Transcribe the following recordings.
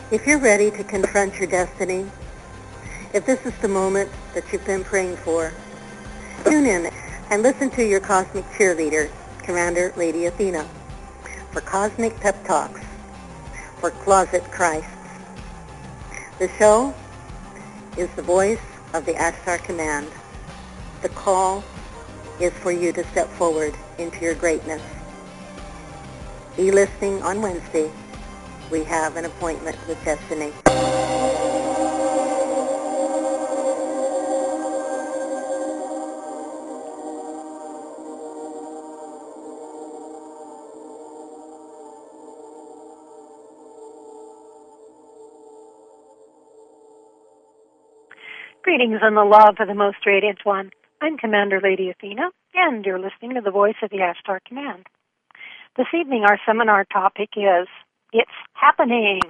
If you're ready to confront your destiny, if this is the moment that you've been praying for, tune in and listen to your cosmic cheerleader, Commander Lady Athena, for Cosmic Pep Talks for Closet Christ. The show is the voice of the Ashtar Command. The call is for you to step forward into your greatness. Be listening on Wednesday. We have an appointment with destiny. Greetings in the love of the Most Radiant One. I'm Commander Lady Athena, and you're listening to the voice of the Ashtar Command. This evening, our seminar topic is, It's Happening.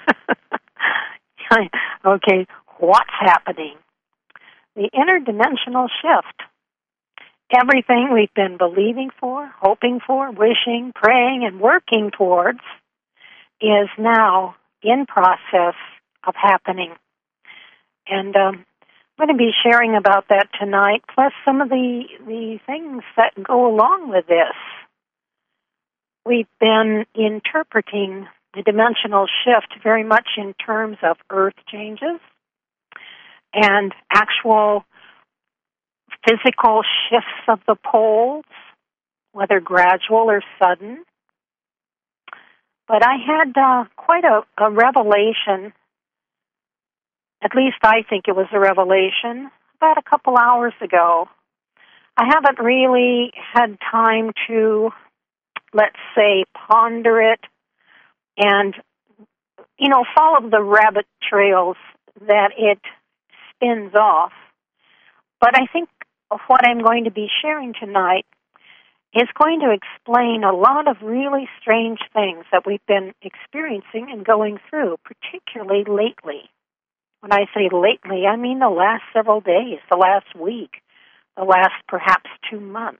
Okay, what's happening? The interdimensional shift. Everything we've been believing for, hoping for, wishing, praying, and working towards is now in process of happening. And I'm going to be sharing about that tonight, plus some of the things that go along with this. We've been interpreting the dimensional shift very much in terms of earth changes and actual physical shifts of the poles, whether gradual or sudden. But I had quite a revelation. At least I think it was a revelation about a couple hours ago. I haven't really had time to, let's say, ponder it and, follow the rabbit trails that it spins off. But I think what I'm going to be sharing tonight is going to explain a lot of really strange things that we've been experiencing and going through, particularly lately. When I say lately, I mean the last several days, the last week, the last perhaps 2 months.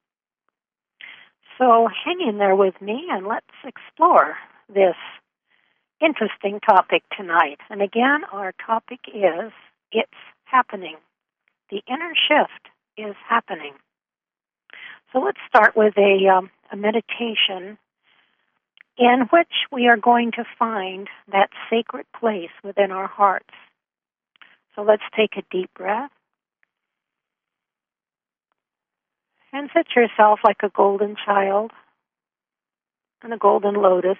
So hang in there with me and let's explore this interesting topic tonight. And again, our topic is, It's Happening. The inner shift is happening. So let's start with a meditation in which we are going to find that sacred place within our hearts. So let's take a deep breath and sit yourself like a golden child in a golden lotus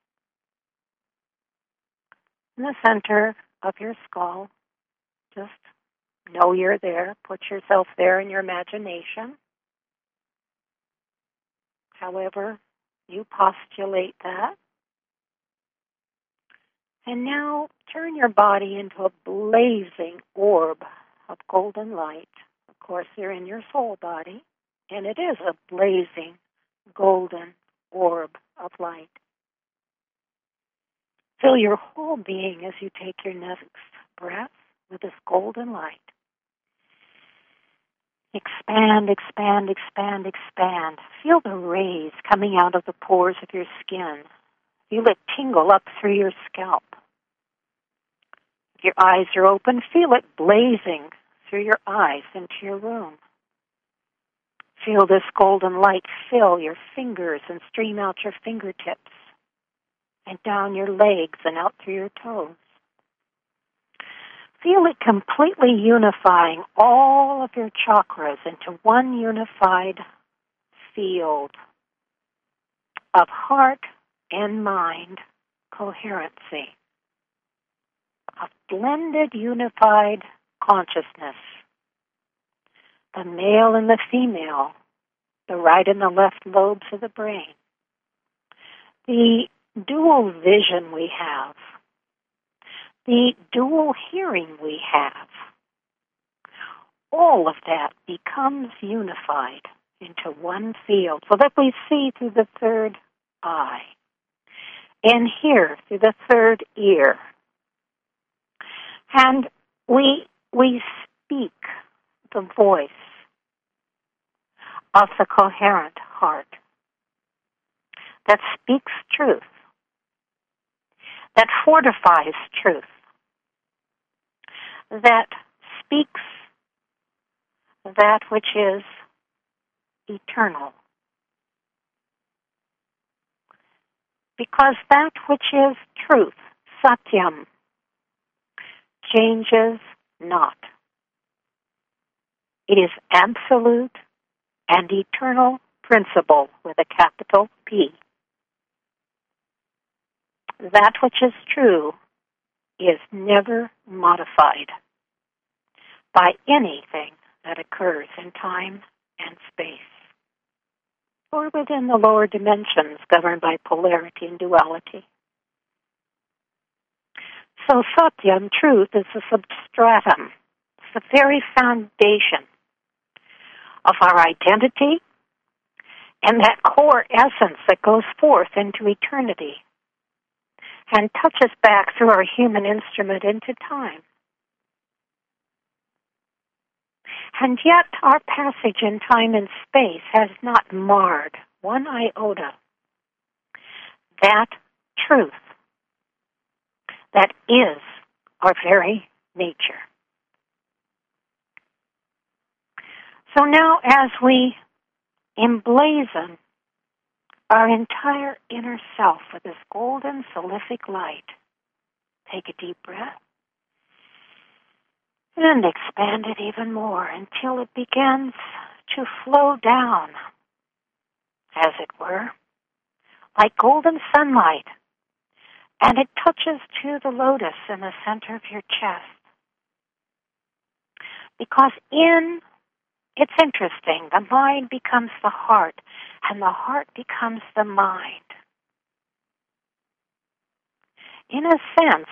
in the center of your skull. Just know you're there. Put yourself there in your imagination. However you postulate that. And now turn your body into a blazing orb of golden light. Of course, you're in your soul body, and it is a blazing golden orb of light. Fill your whole being as you take your next breath with this golden light. Expand, expand, expand, expand. Feel the rays coming out of the pores of your skin. Feel it tingle up through your scalp. If your eyes are open, feel it blazing through your eyes into your room. Feel this golden light fill your fingers and stream out your fingertips and down your legs and out through your toes. Feel it completely unifying all of your chakras into one unified field of heart and mind coherency, of blended, unified consciousness. The male and the female, the right and the left lobes of the brain. The dual vision we have. The dual hearing we have. All of that becomes unified into one field so that we see through the third eye and hear through the third ear. And we speak the voice of the coherent heart that speaks truth, that fortifies truth, that speaks that which is eternal. Because that which is truth, satyam, changes not. It is absolute and eternal principle with a capital P. That which is true is never modified by anything that occurs in time and space, or within the lower dimensions governed by polarity and duality. So satyam, truth, is the substratum. It's the very foundation of our identity and that core essence that goes forth into eternity and touches back through our human instrument into time. And yet our passage in time and space has not marred one iota that truth that is our very nature. So now as we emblazon our entire inner self with this golden salvific light, take a deep breath and expand it even more until it begins to flow down, as it were, like golden sunlight, and it touches to the lotus in the center of your chest. Because it's interesting, the mind becomes the heart, and the heart becomes the mind. In a sense,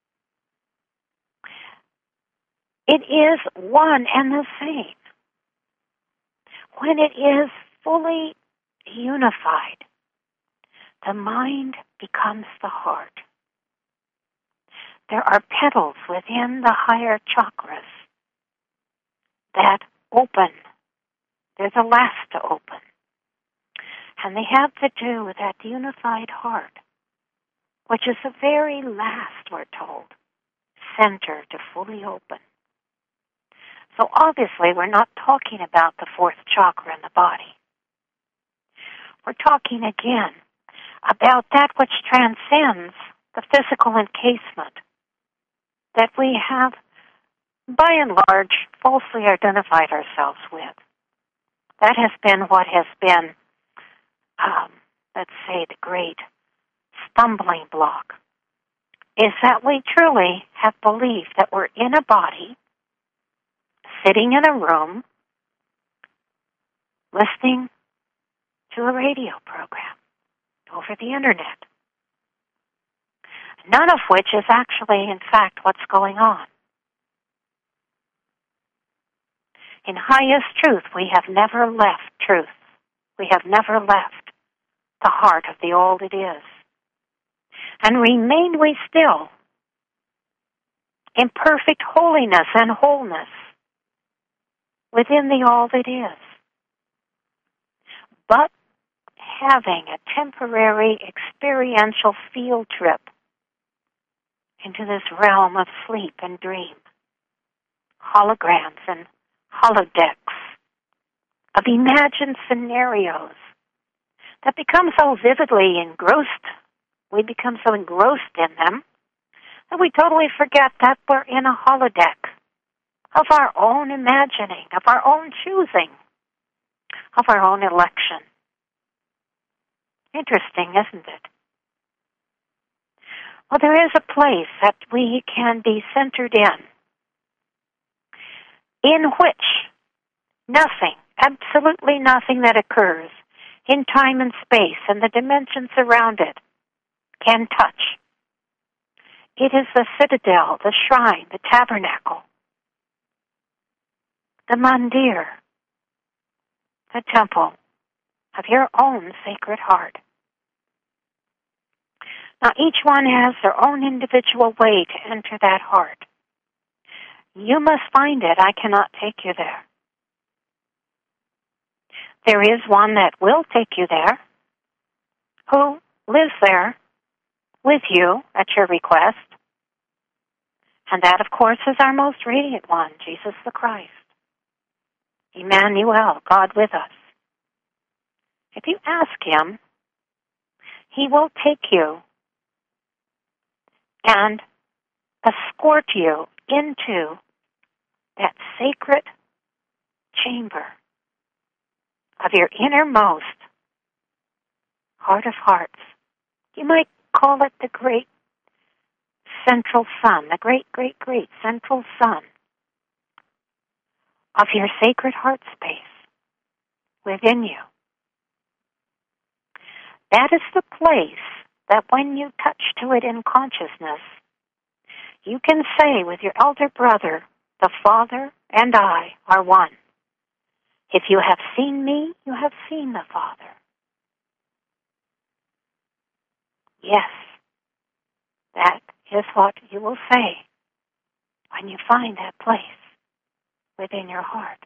it is one and the same. When it is fully unified, the mind becomes the heart. There are petals within the higher chakras that open. They're the last to open. And they have to do with that unified heart, which is the very last, we're told, center to fully open. So obviously we're not talking about the fourth chakra in the body. We're talking again about that which transcends the physical encasement that we have, by and large, falsely identified ourselves with. That has been what has been, let's say, the great stumbling block, is that we truly have believed that we're in a body, sitting in a room, listening to a radio program over the internet, none of which is actually, in fact, what's going on. In highest truth, we have never left truth. We have never left the heart of the all that is. And remain we still in perfect holiness and wholeness within the all that is. But having a temporary experiential field trip into this realm of sleep and dream, holograms and holodecks of imagined scenarios that become so vividly engrossed, we become so engrossed in them, that we totally forget that we're in a holodeck of our own imagining, of our own choosing, of our own election. Interesting, isn't it? Well, there is a place that we can be centered in which nothing, absolutely nothing that occurs in time and space and the dimensions around it can touch. It is the citadel, the shrine, the tabernacle, the mandir, the temple of your own sacred heart. Now, each one has their own individual way to enter that heart. You must find it. I cannot take you there. There is one that will take you there, who lives there with you at your request. And that, of course, is our most radiant one, Jesus the Christ. Emmanuel, God with us. If you ask him, he will take you and escort you into that sacred chamber of your innermost heart of hearts. You might call it the great central sun, the great, great, great central sun of your sacred heart space within you. That is the place that when you touch to it in consciousness, you can say with your elder brother, the Father and I are one. If you have seen me, you have seen the Father. Yes, that is what you will say when you find that place within your heart.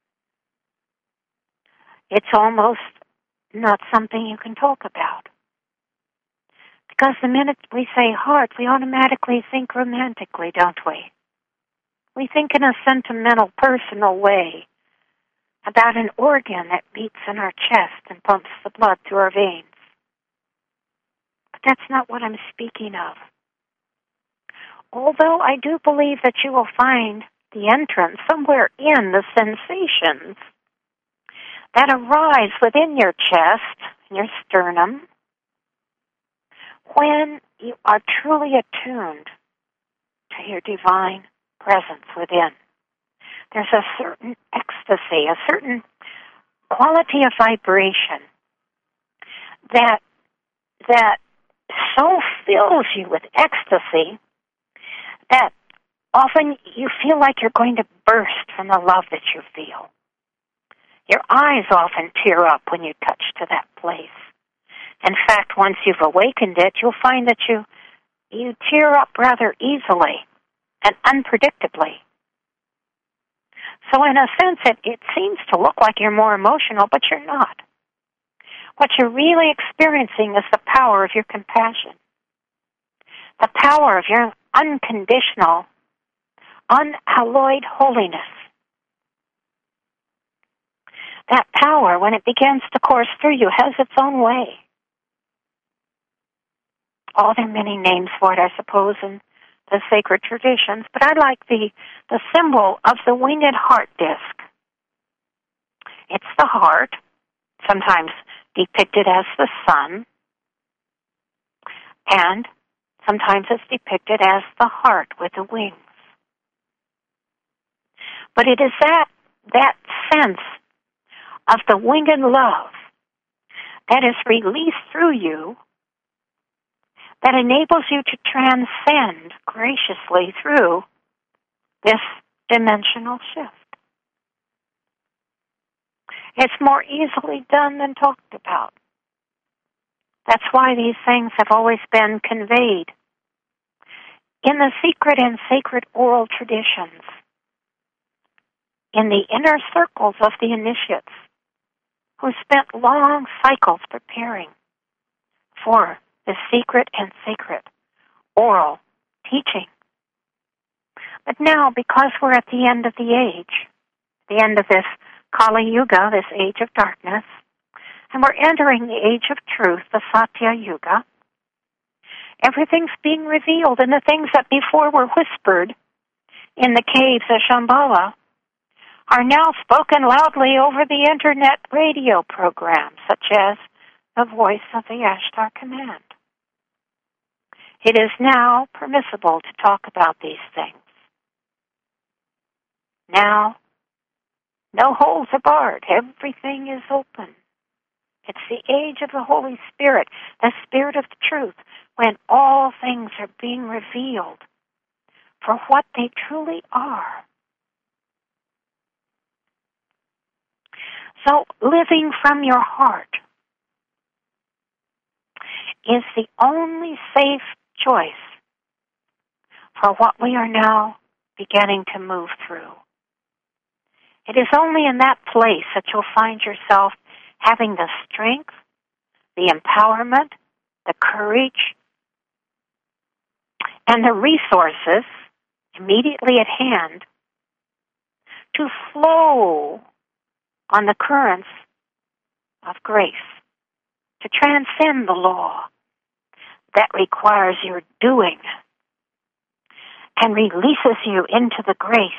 It's almost not something you can talk about. Because the minute we say heart, we automatically think romantically, don't we? We think in a sentimental, personal way about an organ that beats in our chest and pumps the blood through our veins. But that's not what I'm speaking of. Although I do believe that you will find the entrance somewhere in the sensations that arise within your chest, your sternum, when you are truly attuned to your divine presence within. There's a certain ecstasy, a certain quality of vibration that so fills you with ecstasy that often you feel like you're going to burst from the love that you feel. Your eyes often tear up when you touch to that place. In fact, once you've awakened it, you'll find that you tear up rather easily and unpredictably. So in a sense, it seems to look like you're more emotional, but you're not. What you're really experiencing is the power of your compassion, the power of your unconditional, unalloyed holiness. That power, when it begins to course through you, has its own way. Oh, there are many names for it, I suppose, in the sacred traditions, but I like the symbol of the winged heart disc. It's the heart, sometimes depicted as the sun, and sometimes it's depicted as the heart with the wings. But it is that sense of the winged love that is released through you that enables you to transcend graciously through this dimensional shift. It's more easily done than talked about. That's why these things have always been conveyed in the secret and sacred oral traditions, in the inner circles of the initiates who spent long cycles preparing for the secret and sacred oral teaching. But now, because we're at the end of the age, the end of this Kali Yuga, this age of darkness, and we're entering the age of truth, the Satya Yuga, everything's being revealed, and the things that before were whispered in the caves of Shambhala are now spoken loudly over the internet radio programs, such as the Voice of the Ashtar Command. It is now permissible to talk about these things. Now, no holds are barred. Everything is open. It's the age of the Holy Spirit, the Spirit of the truth, when all things are being revealed for what they truly are. So, living from your heart is the only safe choice for what we are now beginning to move through. It is only in that place that you'll find yourself having the strength, the empowerment, the courage and the resources immediately at hand to flow on the currents of grace, to transcend the law that requires your doing and releases you into the grace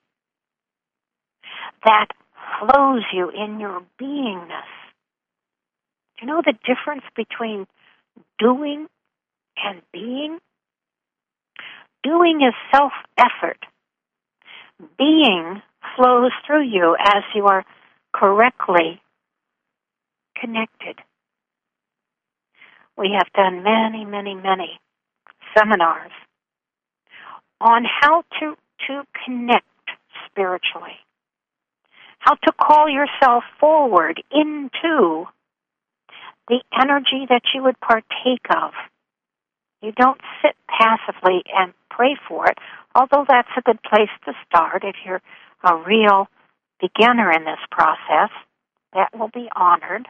that flows you in your beingness. Do you know the difference between doing and being? Doing is self-effort. Being flows through you as you are correctly connected. We have done many, many, many seminars on how to connect spiritually, how to call yourself forward into the energy that you would partake of. You don't sit passively and pray for it, although that's a good place to start if you're a real beginner in this process. That will be honored.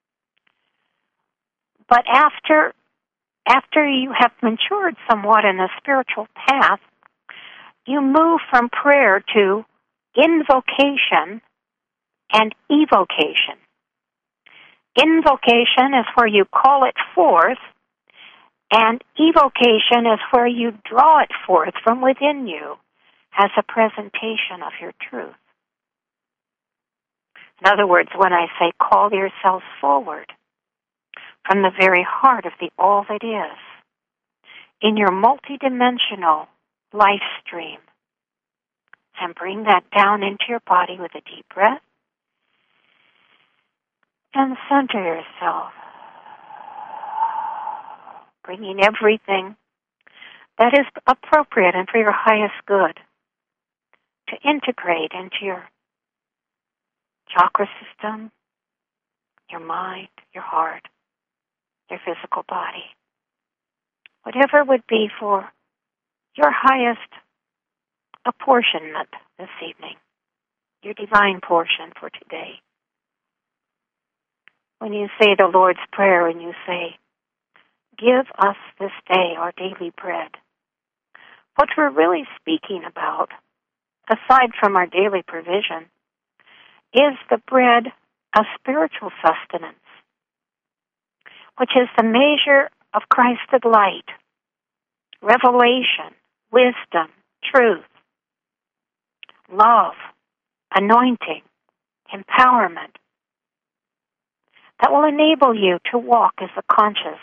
But after you have matured somewhat in the spiritual path, you move from prayer to invocation and evocation. Invocation is where you call it forth, and evocation is where you draw it forth from within you as a presentation of your truth. In other words, when I say call yourselves forward from the very heart of the all that is, in your multidimensional life stream, and bring that down into your body with a deep breath, and center yourself, bringing everything that is appropriate and for your highest good to integrate into your chakra system, your mind, your heart, your physical body. Whatever would be for your highest apportionment this evening, your divine portion for today. When you say the Lord's Prayer and you say, give us this day our daily bread, what we're really speaking about, aside from our daily provision, is the bread of spiritual sustenance, which is the measure of Christed light, revelation, wisdom, truth, love, anointing, empowerment, that will enable you to walk as a conscious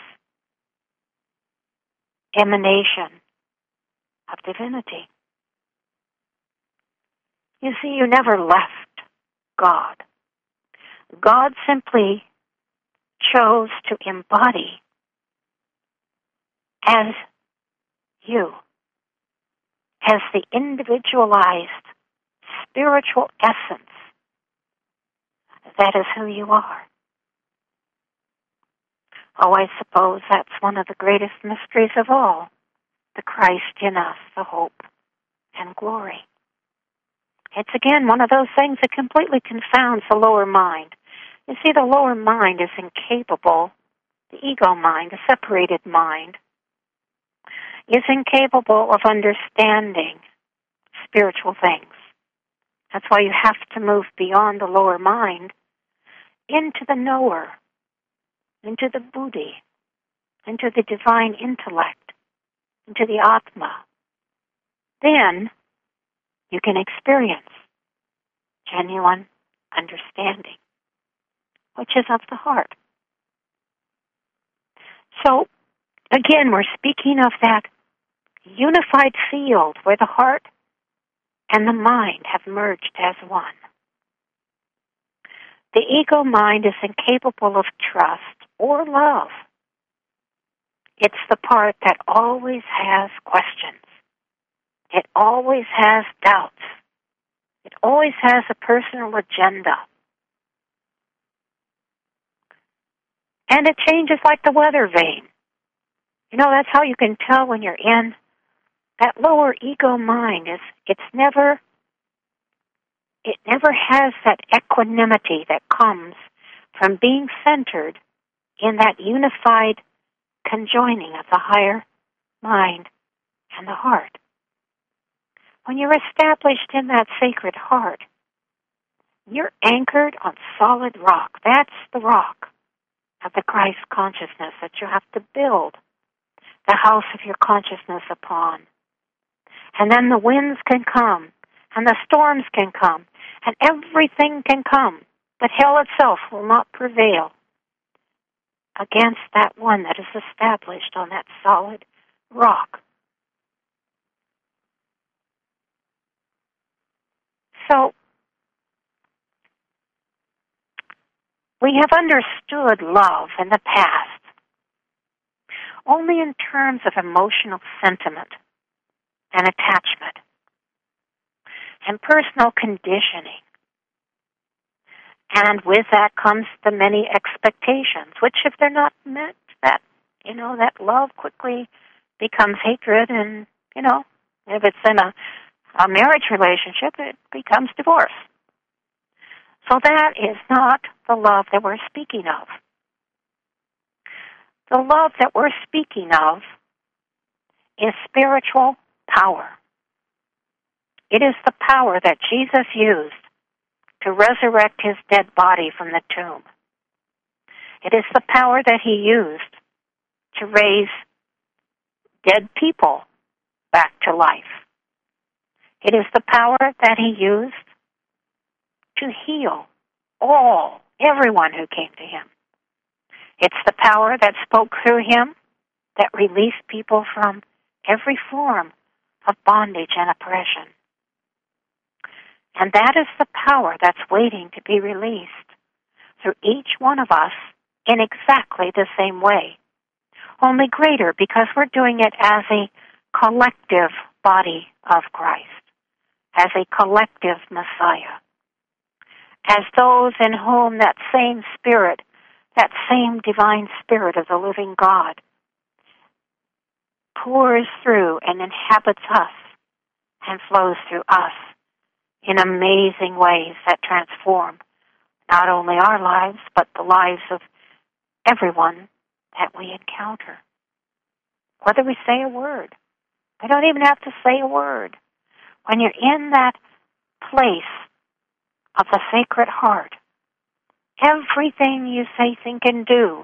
emanation of divinity. You see, you never left God. God simply chose to embody as you, as the individualized spiritual essence that is who you are. Oh, I suppose that's one of the greatest mysteries of all, the Christ in us, the hope and glory. It's again one of those things that completely confounds the lower mind. You see, the lower mind is incapable, the ego mind, the separated mind, is incapable of understanding spiritual things. That's why you have to move beyond the lower mind into the knower, into the buddhi, into the divine intellect, into the Atma. Then you can experience genuine understanding, which is of the heart. So, again, we're speaking of that unified field where the heart and the mind have merged as one. The ego mind is incapable of trust or love. It's the part that always has questions. It always has doubts. It always has a personal agenda. And it changes like the weather vane. You know, that's how you can tell when you're in that lower ego mind. It never has that equanimity that comes from being centered in that unified conjoining of the higher mind and the heart. When you're established in that sacred heart, you're anchored on solid rock. That's the rock of the Christ consciousness that you have to build the house of your consciousness upon. And then the winds can come, and the storms can come, and everything can come, but hell itself will not prevail against that one that is established on that solid rock. So, we have understood love in the past only in terms of emotional sentiment and attachment and personal conditioning. And with that comes the many expectations, which if they're not met, that love quickly becomes hatred, and, if it's in a marriage relationship, it becomes divorce. So that is not the love that we're speaking of. The love that we're speaking of is spiritual power. It is the power that Jesus used to resurrect his dead body from the tomb. It is the power that he used to raise dead people back to life. It is the power that he used to heal everyone who came to him. It's the power that spoke through him that released people from every form of bondage and oppression. And that is the power that's waiting to be released through each one of us in exactly the same way, only greater because we're doing it as a collective body of Christ, as a collective Messiah, as those in whom that same Spirit, that same divine Spirit of the living God pours through and inhabits us and flows through us in amazing ways that transform not only our lives, but the lives of everyone that we encounter. Whether we say a word. I don't even have to say a word. When you're in that place of the Sacred Heart, everything you say, think, and do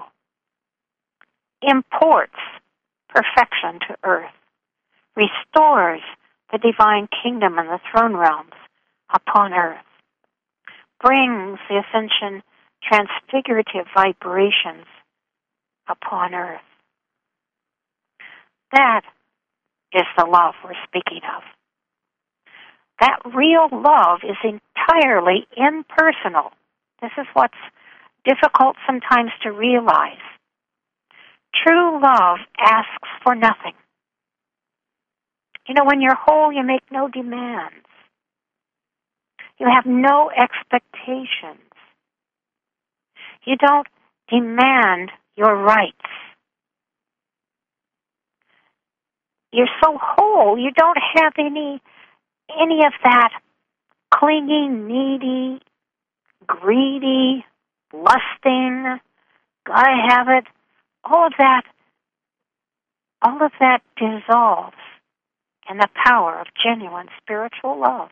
imports perfection to earth, restores the divine kingdom and the throne realms upon earth, brings the ascension transfigurative vibrations upon earth. That is the love we're speaking of. That real love is entirely impersonal. This is what's difficult sometimes to realize. True love asks for nothing. When you're whole, you make no demands. You have no expectations. You don't demand your rights. You're so whole, you don't have any of that clinging, needy, greedy, lusting, gotta have it. All of that dissolves in the power of genuine spiritual love.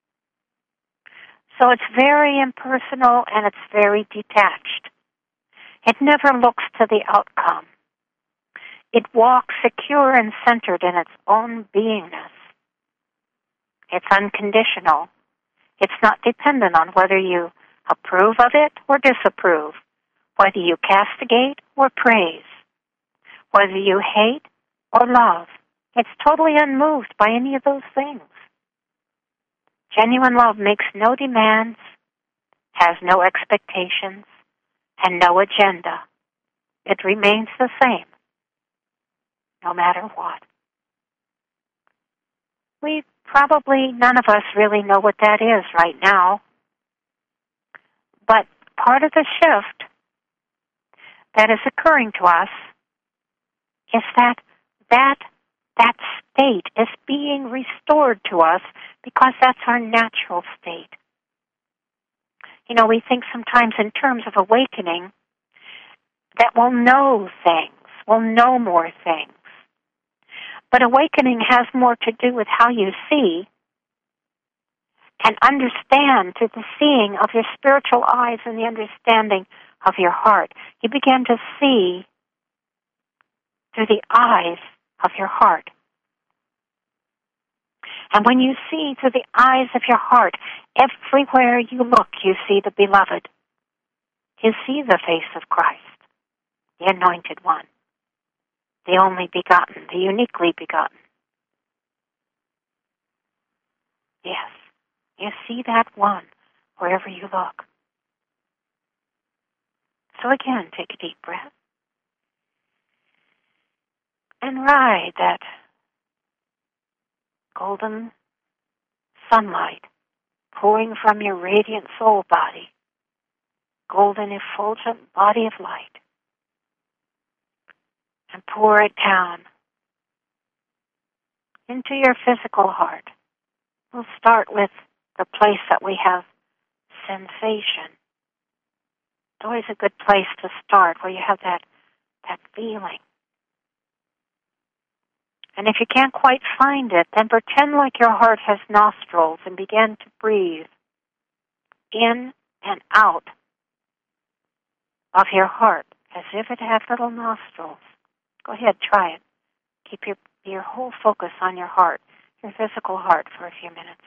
So it's very impersonal and it's very detached. It never looks to the outcome. It walks secure and centered in its own beingness. It's unconditional. It's not dependent on whether you approve of it or disapprove, whether you castigate or praise, whether you hate or love. It's totally unmoved by any of those things. Genuine love makes no demands, has no expectations, and no agenda. It remains the same, no matter what. None of us really know what that is right now. But part of the shift that is occurring to us is that state is being restored to us because that's our natural state. We think sometimes in terms of awakening that we'll know things, we'll know more things. But awakening has more to do with how you see and understand through the seeing of your spiritual eyes and the understanding of your heart. You begin to see through the eyes of your heart. And when you see through the eyes of your heart, everywhere you look, you see the beloved. You see the face of Christ, the anointed one, the only begotten, the uniquely begotten. Yes, you see that one wherever you look. So again, take a deep breath and ride that golden sunlight pouring from your radiant soul body, golden effulgent body of light, and pour it down into your physical heart. We'll start with the place that we have sensation. It's always a good place to start where you have that feeling. And if you can't quite find it, then pretend like your heart has nostrils and begin to breathe in and out of your heart as if it had little nostrils. Go ahead, try it. Keep your whole focus on your heart, your physical heart, for a few minutes.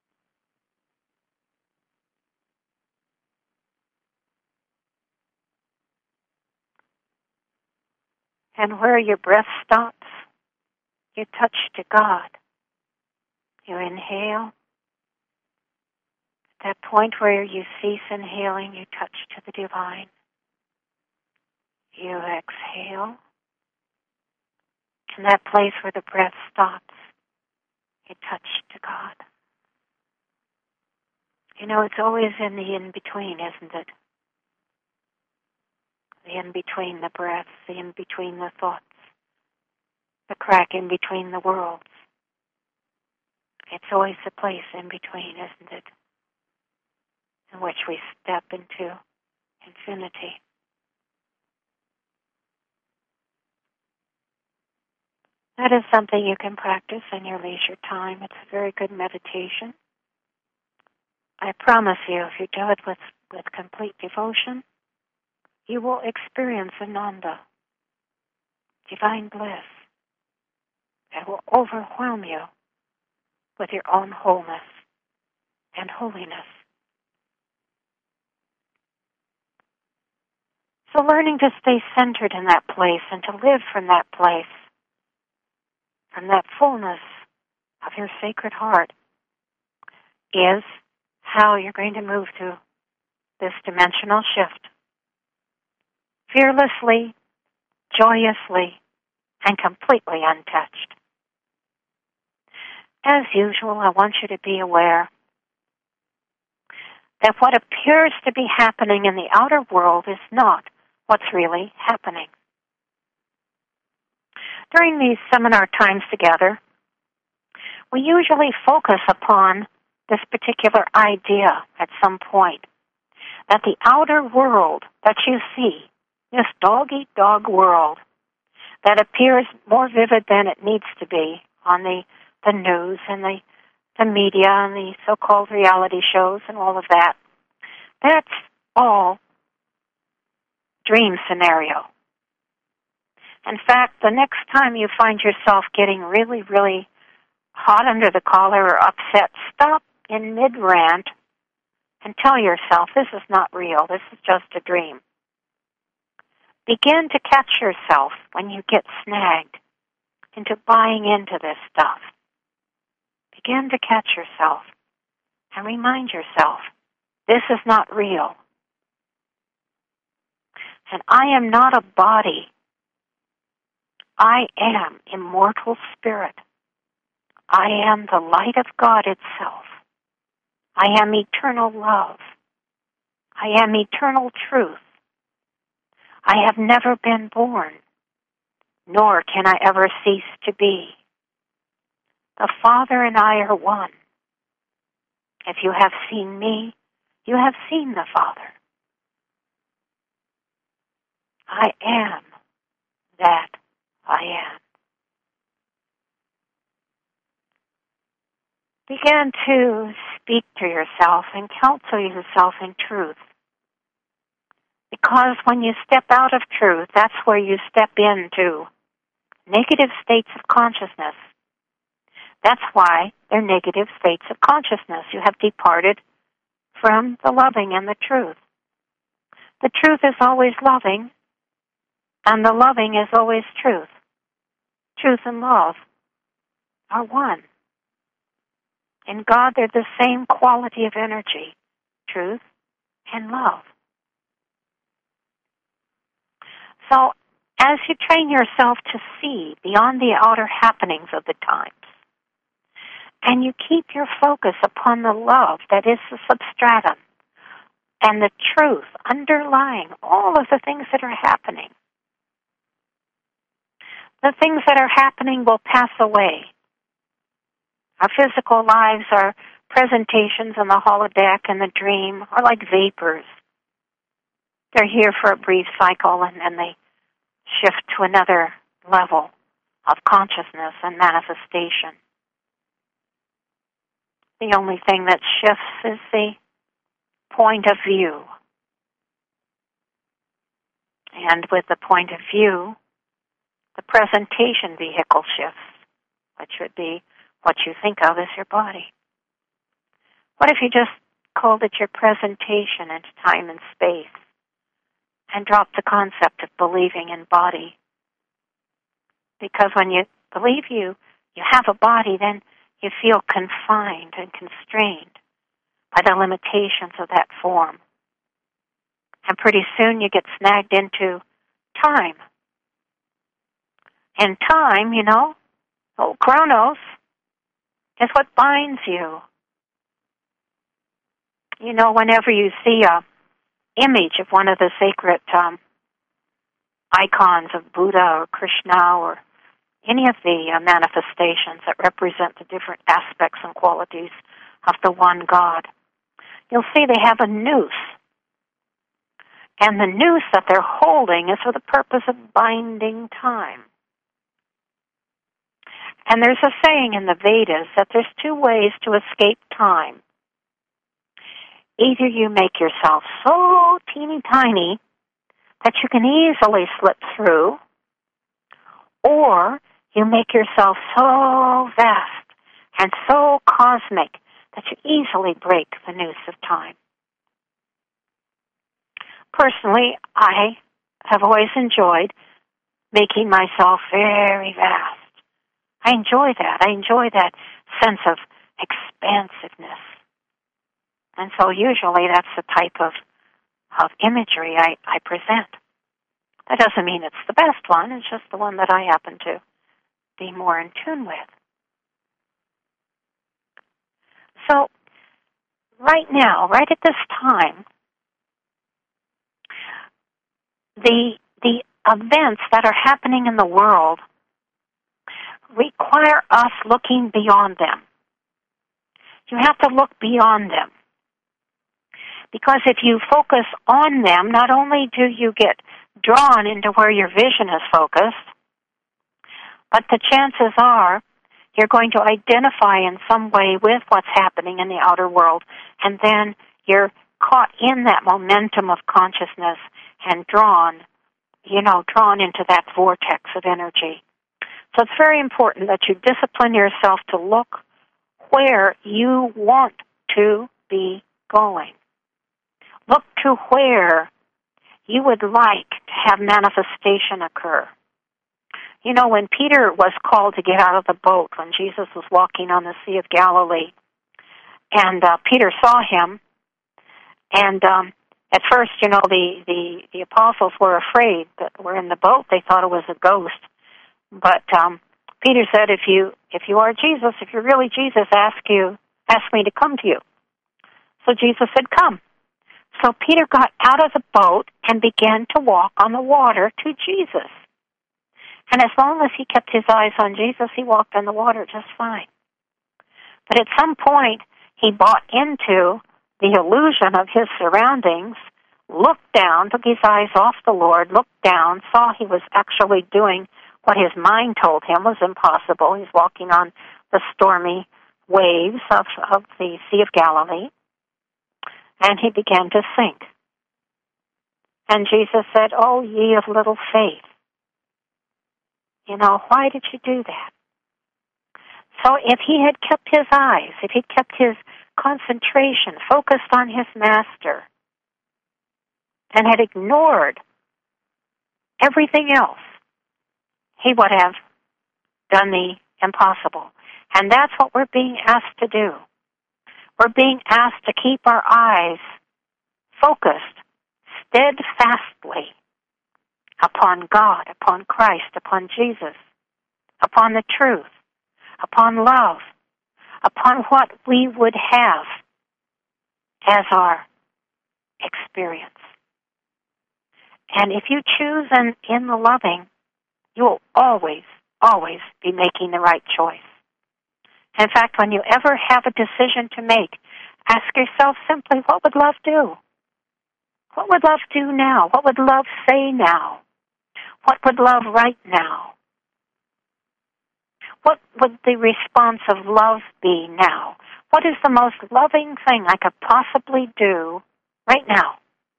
And where your breath stops, you touch to God. You inhale. At that point where you cease inhaling, you touch to the divine. You exhale. In that place where the breath stops, you touch to God. You know, it's always in the in-between, isn't it? The in-between the breaths, the in-between the thoughts, the crack in between the worlds. It's always the place in between, isn't it? In which we step into infinity. That is something you can practice in your leisure time. It's a very good meditation. I promise you, if you do it with complete devotion, you will experience Ananda, divine bliss. It will overwhelm you with your own wholeness and holiness. So learning to stay centered in that place and to live from that place, from that fullness of your sacred heart, is how you're going to move through this dimensional shift. Fearlessly, joyously, and completely untouched. As usual, I want you to be aware that what appears to be happening in the outer world is not what's really happening. During these seminar times together, we usually focus upon this particular idea at some point, that the outer world that you see, this dog-eat-dog world that appears more vivid than it needs to be on the news and the media and the so-called reality shows and all of that, that's all dream scenario. In fact, the next time you find yourself getting really, really hot under the collar or upset, stop in mid-rant and tell yourself, this is not real, this is just a dream. Begin to catch yourself when you get snagged into buying into this stuff. Begin to catch yourself and remind yourself, this is not real. And I am not a body. I am immortal spirit. I am the light of God itself. I am eternal love. I am eternal truth. I have never been born, nor can I ever cease to be. The Father and I are one. If you have seen me, you have seen the Father. I am that I am. begin to speak to yourself and counsel yourself in truth. Because when you step out of truth, that's where you step into negative states of consciousness. That's why they're negative states of consciousness. You have departed from the loving and the truth. The truth is always loving, and the loving is always truth. Truth and love are one. In God, they're the same quality of energy, truth and love. So, as you train yourself to see beyond the outer happenings of the times, and you keep your focus upon the love that is the substratum and the truth underlying all of the things that are happening, the things that are happening will pass away. Our physical lives, our presentations in the holodeck and the dream are like vapors. They're here for a brief cycle and then they shift to another level of consciousness and manifestation. The only thing that shifts is the point of view. And with the point of view, the presentation vehicle shifts, which would be what you think of as your body. What if you just called it your presentation into time and space and dropped the concept of believing in body? Because when you believe you have a body, then you feel confined and constrained by the limitations of that form. And pretty soon you get snagged into time. And time, Chronos, is what binds you. Whenever you see a image of one of the sacred icons of Buddha or Krishna or any of the manifestations that represent the different aspects and qualities of the one God, you'll see they have a noose. And the noose that they're holding is for the purpose of binding time. And there's a saying in the Vedas that there's two ways to escape time. Either you make yourself so teeny tiny that you can easily slip through, or you make yourself so vast and so cosmic that you easily break the noose of time. Personally, I have always enjoyed making myself very vast. I enjoy that. I enjoy that sense of expansiveness. And so usually that's the type of imagery I present. That doesn't mean it's the best one. It's just the one that I happen to be more in tune with. So right now, right at this time, the events that are happening in the world require us looking beyond them. You have to look beyond them. Because if you focus on them, not only do you get drawn into where your vision is focused, but the chances are you're going to identify in some way with what's happening in the outer world, and then you're caught in that momentum of consciousness and drawn into that vortex of energy. So it's very important that you discipline yourself to look where you want to be going. Look to where you would like to have manifestation occur. When Peter was called to get out of the boat when Jesus was walking on the Sea of Galilee, and Peter saw him, and at first, the apostles were afraid that were in the boat. They thought it was a ghost. But Peter said, if you are Jesus, if you're really Jesus, ask me to come to you. So Jesus said, come. So Peter got out of the boat and began to walk on the water to Jesus. And as long as he kept his eyes on Jesus, he walked on the water just fine. But at some point, he bought into the illusion of his surroundings, looked down, took his eyes off the Lord, looked down, saw he was actually doing what his mind told him was impossible. He's walking on the stormy waves of the Sea of Galilee, and he began to sink. And Jesus said, "Oh, ye of little faith." Why did you do that? So if he had kept his eyes, if he'd kept his concentration focused on his master and had ignored everything else, he would have done the impossible. And that's what we're being asked to do. We're being asked to keep our eyes focused steadfastly upon God, upon Christ, upon Jesus, upon the truth, upon love, upon what we would have as our experience. And if you choose in the loving, you will always, always be making the right choice. In fact, when you ever have a decision to make, ask yourself simply, what would love do? What would love do now? What would love say now? What would love write now? What would the response of love be now? What is the most loving thing I could possibly do right now?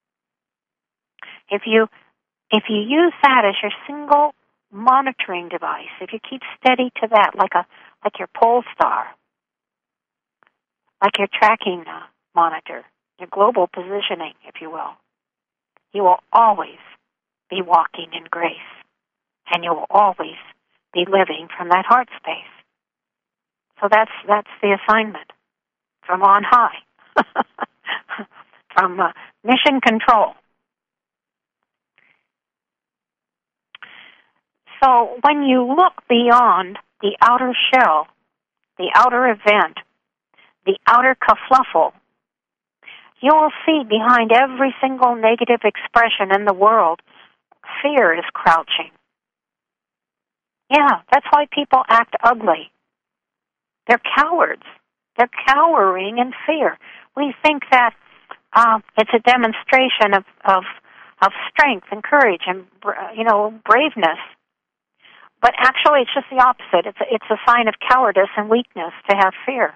If you use that as your single monitoring device, if you keep steady to that, like your pole star, like your tracking monitor, your global positioning, if you will always be walking in grace, and you will always be living from that heart space. So that's the assignment from on high, from mission control. So when you look beyond the outer shell, the outer event, the outer kerfluffle, you will see behind every single negative expression in the world, fear is crouching. Yeah, that's why people act ugly. They're cowards. They're cowering in fear. We think that it's a demonstration of strength and courage and braveness. But actually, it's just the opposite. It's a sign of cowardice and weakness to have fear.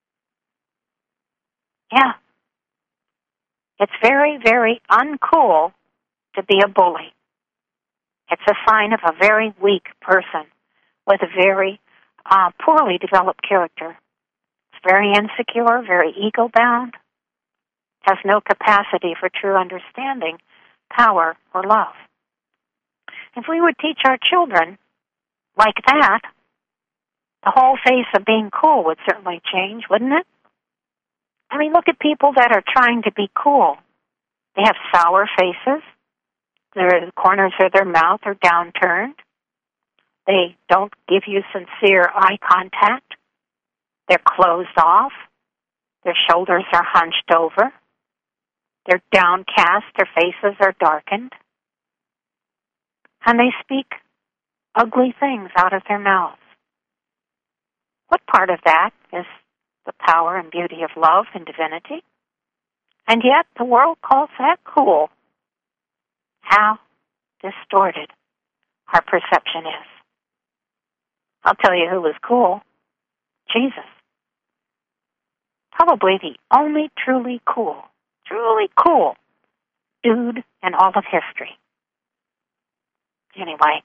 Yeah. It's very, very uncool to be a bully. It's a sign of a very weak person with a very poorly developed character. It's very insecure, very ego-bound, has no capacity for true understanding, power, or love. If we would teach our children like that, the whole face of being cool would certainly change, wouldn't it? I mean, look at people that are trying to be cool. They have sour faces. The corners of their mouth are downturned. They don't give you sincere eye contact. They're closed off. Their shoulders are hunched over. They're downcast. Their faces are darkened. And they speak ugly things out of their mouths. What part of that is the power and beauty of love and divinity? And yet the world calls that cool. How distorted our perception is. I'll tell you who was cool. Jesus. Probably the only truly cool dude in all of history. Anyway,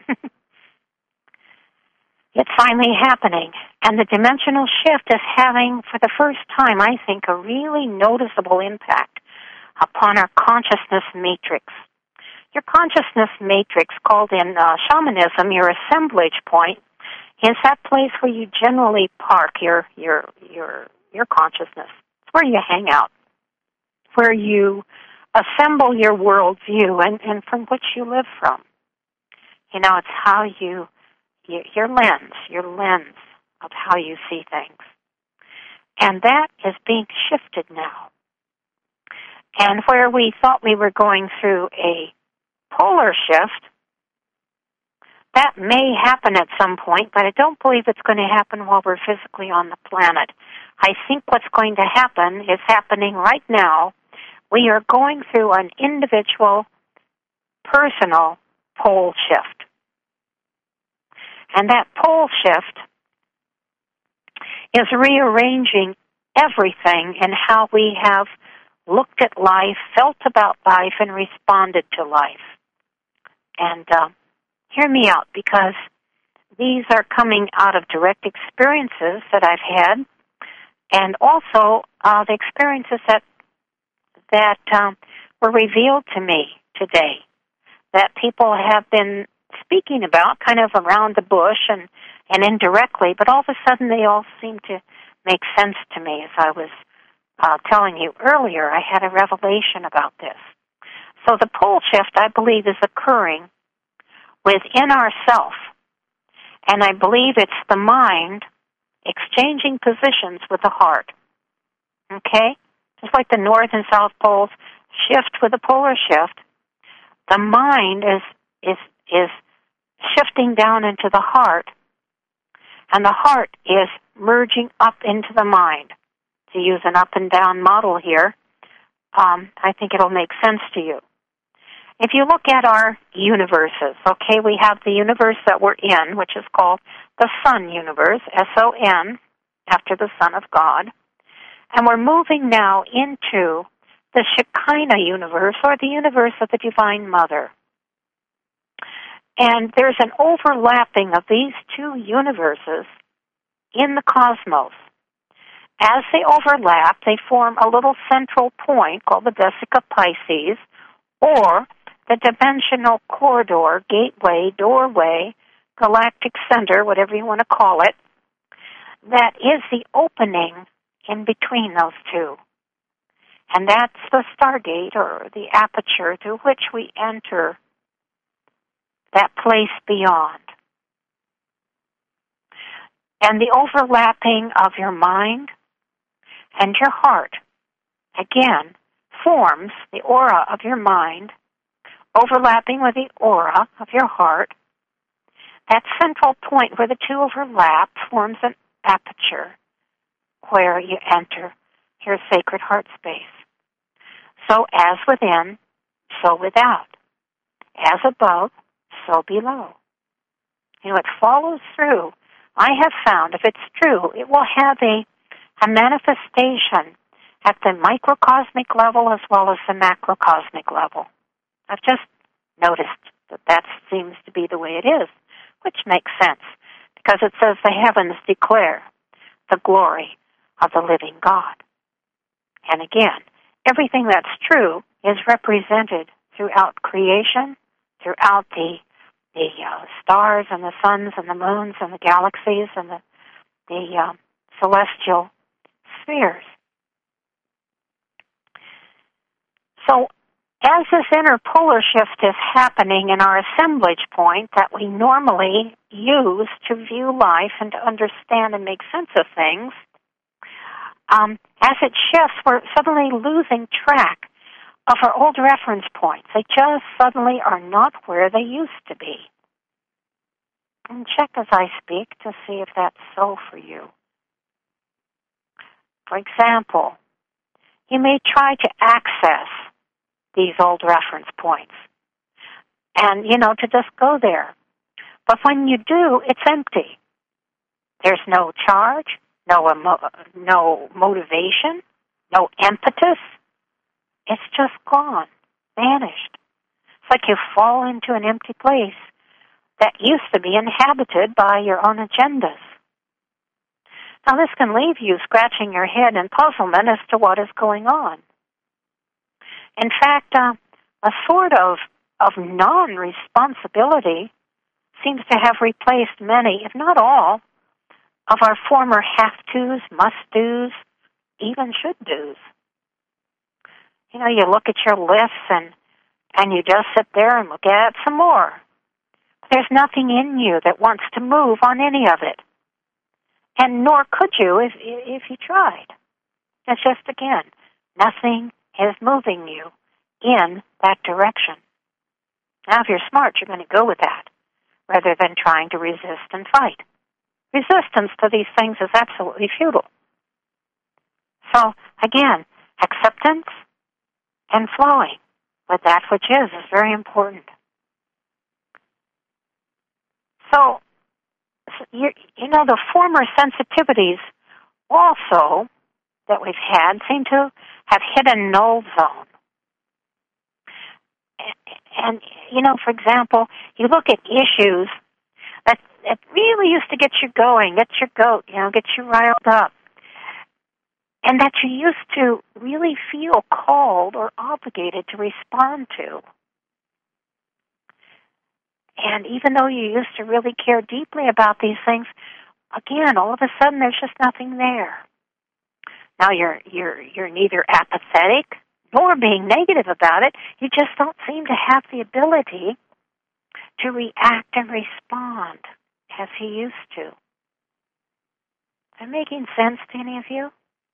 it's finally happening, and the dimensional shift is having, for the first time, I think, a really noticeable impact upon our consciousness matrix. Your consciousness matrix, called in shamanism your assemblage point, is that place where you generally park your consciousness. It's where you hang out, where you assemble your worldview and from which you live from. It's how your lens of how you see things. And that is being shifted now. And where we thought we were going through a polar shift, that may happen at some point, but I don't believe it's going to happen while we're physically on the planet. I think what's going to happen is happening right now. We are going through an individual, personal pole shift. And that pole shift is rearranging everything in how we have looked at life, felt about life, and responded to life. And hear me out, because these are coming out of direct experiences that I've had, and also the experiences that were revealed to me today, that people have been speaking about kind of around the bush and indirectly, but all of a sudden they all seem to make sense to me. As I was telling you earlier, I had a revelation about this. So the pole shift, I believe, is occurring within ourself, and I believe it's the mind exchanging positions with the heart. Okay? Just like the north and south poles shift with the polar shift, the mind is shifting down into the heart, and the heart is merging up into the mind. To use an up and down model here, I think it'll make sense to you. If you look at our universes, okay, we have the universe that we're in, which is called the Sun universe, S-O-N, after the Son of God. And we're moving now into the Shekinah universe, or the universe of the Divine Mother. And there's an overlapping of these two universes in the cosmos. As they overlap, they form a little central point called the Vesica Pisces, or the dimensional corridor, gateway, doorway, galactic center, whatever you want to call it, that is the opening in between those two. And that's the stargate, or the aperture through which we enter that place beyond. And the overlapping of your mind and your heart, again, forms the aura of your mind, overlapping with the aura of your heart. That central point where the two overlap forms an aperture where you enter your sacred heart space. So as within, so without. As above, so below. You know, it follows through. I have found, if it's true, it will have a manifestation at the microcosmic level as well as the macrocosmic level. I've just noticed that seems to be the way it is, which makes sense, because it says the heavens declare the glory of the living God. And again, everything that's true is represented throughout creation, throughout the stars and the suns and the moons and the galaxies and the celestial spheres. So as this inner polar shift is happening in our assemblage point that we normally use to view life and to understand and make sense of things, as it shifts, we're suddenly losing track of our old reference points. They just suddenly are not where they used to be. And check as I speak to see if that's so for you. For example, you may try to access these old reference points and, to just go there. But when you do, it's empty. There's no charge, no motivation, no impetus. It's just gone, vanished. It's like you fall into an empty place that used to be inhabited by your own agendas. Now, this can leave you scratching your head in puzzlement as to what is going on. In fact, a sort of non-responsibility seems to have replaced many, if not all, of our former have-tos, must-dos, even should-dos. You look at your lists and you just sit there and look at it some more. There's nothing in you that wants to move on any of it. And nor could you if you tried. It's just, again, nothing is moving you in that direction. Now, if you're smart, you're going to go with that rather than trying to resist and fight. Resistance to these things is absolutely futile. So, again, acceptance and flowing with that which is very important. So, the former sensitivities also that we've had seem to have hit a null zone. And, for example, you look at issues that really used to get you going, get your goat, get you riled up, and that you used to really feel called or obligated to respond to. And even though you used to really care deeply about these things, again, all of a sudden there's just nothing there. Now you're neither apathetic nor being negative about it. You just don't seem to have the ability to react and respond as he used to. Is that making sense to any of you?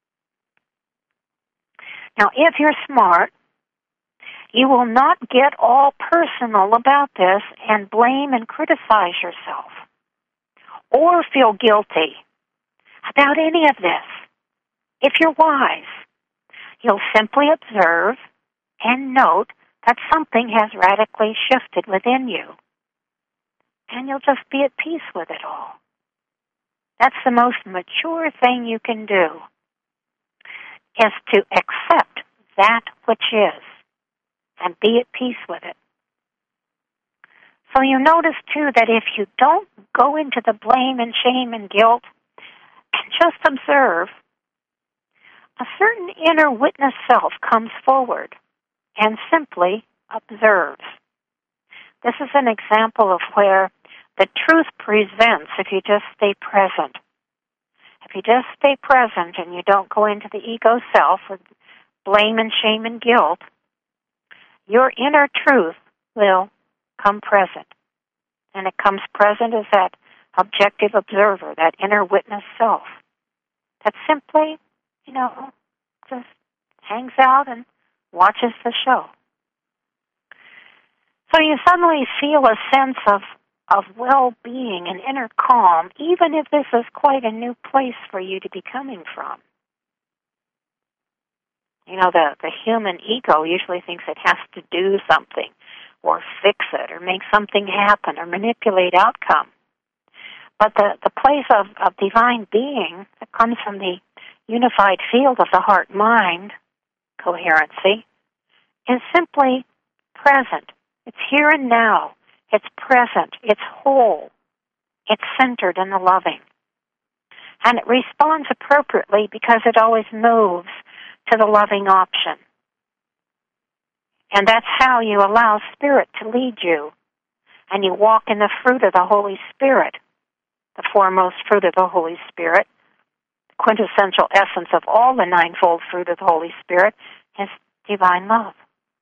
Now, if you're smart, you will not get all personal about this and blame and criticize yourself or feel guilty about any of this. If you're wise, you'll simply observe and note that something has radically shifted within you, and you'll just be at peace with it all. That's the most mature thing you can do, is to accept that which is and be at peace with it. So you notice, too, that if you don't go into the blame and shame and guilt and just observe, a certain inner witness self comes forward and simply observes. This is an example of where the truth presents if you just stay present. If you just stay present and you don't go into the ego self with blame and shame and guilt, your inner truth will come present. And it comes present as that objective observer, that inner witness self, that simply, just hangs out and watches the show. So you suddenly feel a sense of well-being and inner calm, even if this is quite a new place for you to be coming from. The human ego usually thinks it has to do something or fix it or make something happen or manipulate outcome. But the place of divine being that comes from the unified field of the heart-mind coherency is simply present. It's here and now. It's present. It's whole. It's centered in the loving. And it responds appropriately because it always moves to the loving option. And that's how you allow Spirit to lead you. And you walk in the fruit of the Holy Spirit, the foremost fruit of the Holy Spirit. The quintessential essence of all the ninefold fruit of the Holy Spirit is divine love.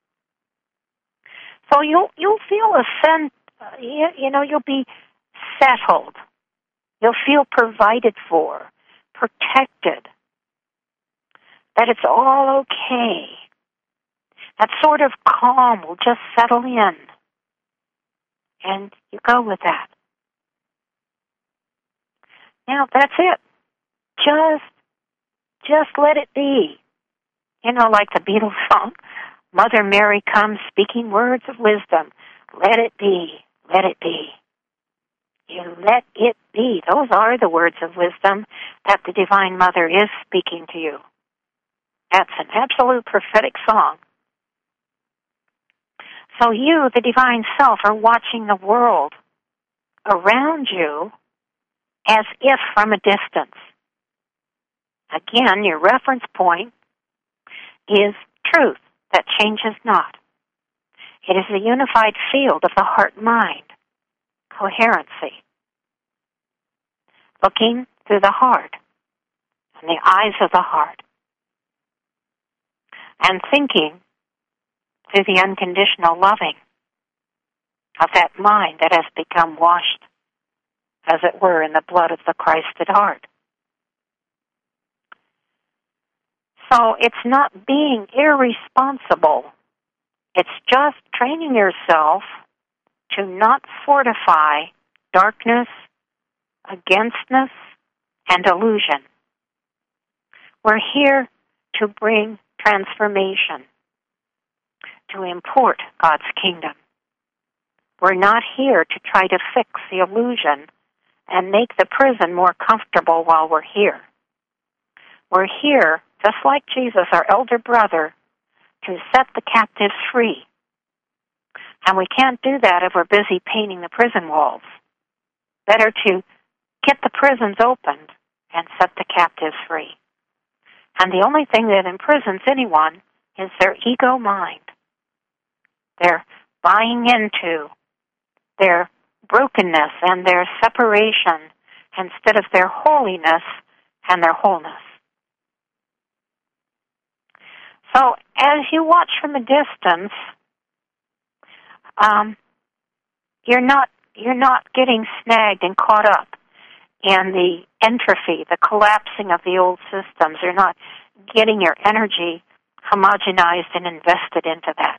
So you'll feel a sense, you'll be settled. You'll feel provided for, protected, that it's all okay. That sort of calm will just settle in, and you go with that. Now, that's it. Just let it be. Like the Beatles song, Mother Mary comes speaking words of wisdom. Let it be. Let it be. You let it be. Those are the words of wisdom that the Divine Mother is speaking to you. That's an absolute prophetic song. So you, the Divine Self, are watching the world around you as if from a distance. Again, your reference point is truth that changes not. It is the unified field of the heart-mind, coherency. Looking through the heart and the eyes of the heart. And thinking through the unconditional loving of that mind that has become washed, as it were, in the blood of the Christed heart. So it's not being irresponsible. It's just training yourself to not fortify darkness, againstness, and illusion. We're here to bring transformation, to import God's kingdom. We're not here to try to fix the illusion and make the prison more comfortable while we're here. We're here, just like Jesus, our elder brother, to set the captives free. And we can't do that if we're busy painting the prison walls. Better to get the prisons opened and set the captives free. And the only thing that imprisons anyone is their ego mind. They're buying into their brokenness and their separation instead of their holiness and their wholeness. So as you watch from a distance, you're not getting snagged and caught up in the entropy, the collapsing of the old systems. You're not getting your energy homogenized and invested into that.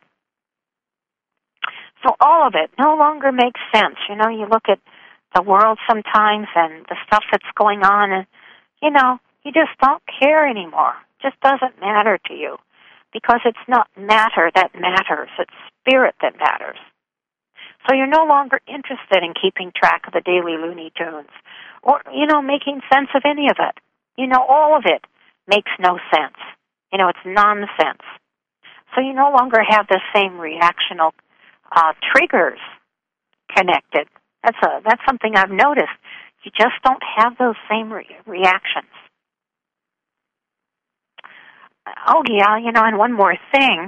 So all of it no longer makes sense. You know, you look at the world sometimes and the stuff that's going on, and, you know, you just don't care anymore. It just doesn't matter to you because it's not matter that matters. It's spirit that matters. So you're no longer interested in keeping track of the daily Looney Tunes or, you know, making sense of any of it. You know, all of it makes no sense. You know, it's nonsense. So you no longer have the same reactional triggers connected. That's something I've noticed. You just don't have those same reactions. Oh yeah, you know, and one more thing.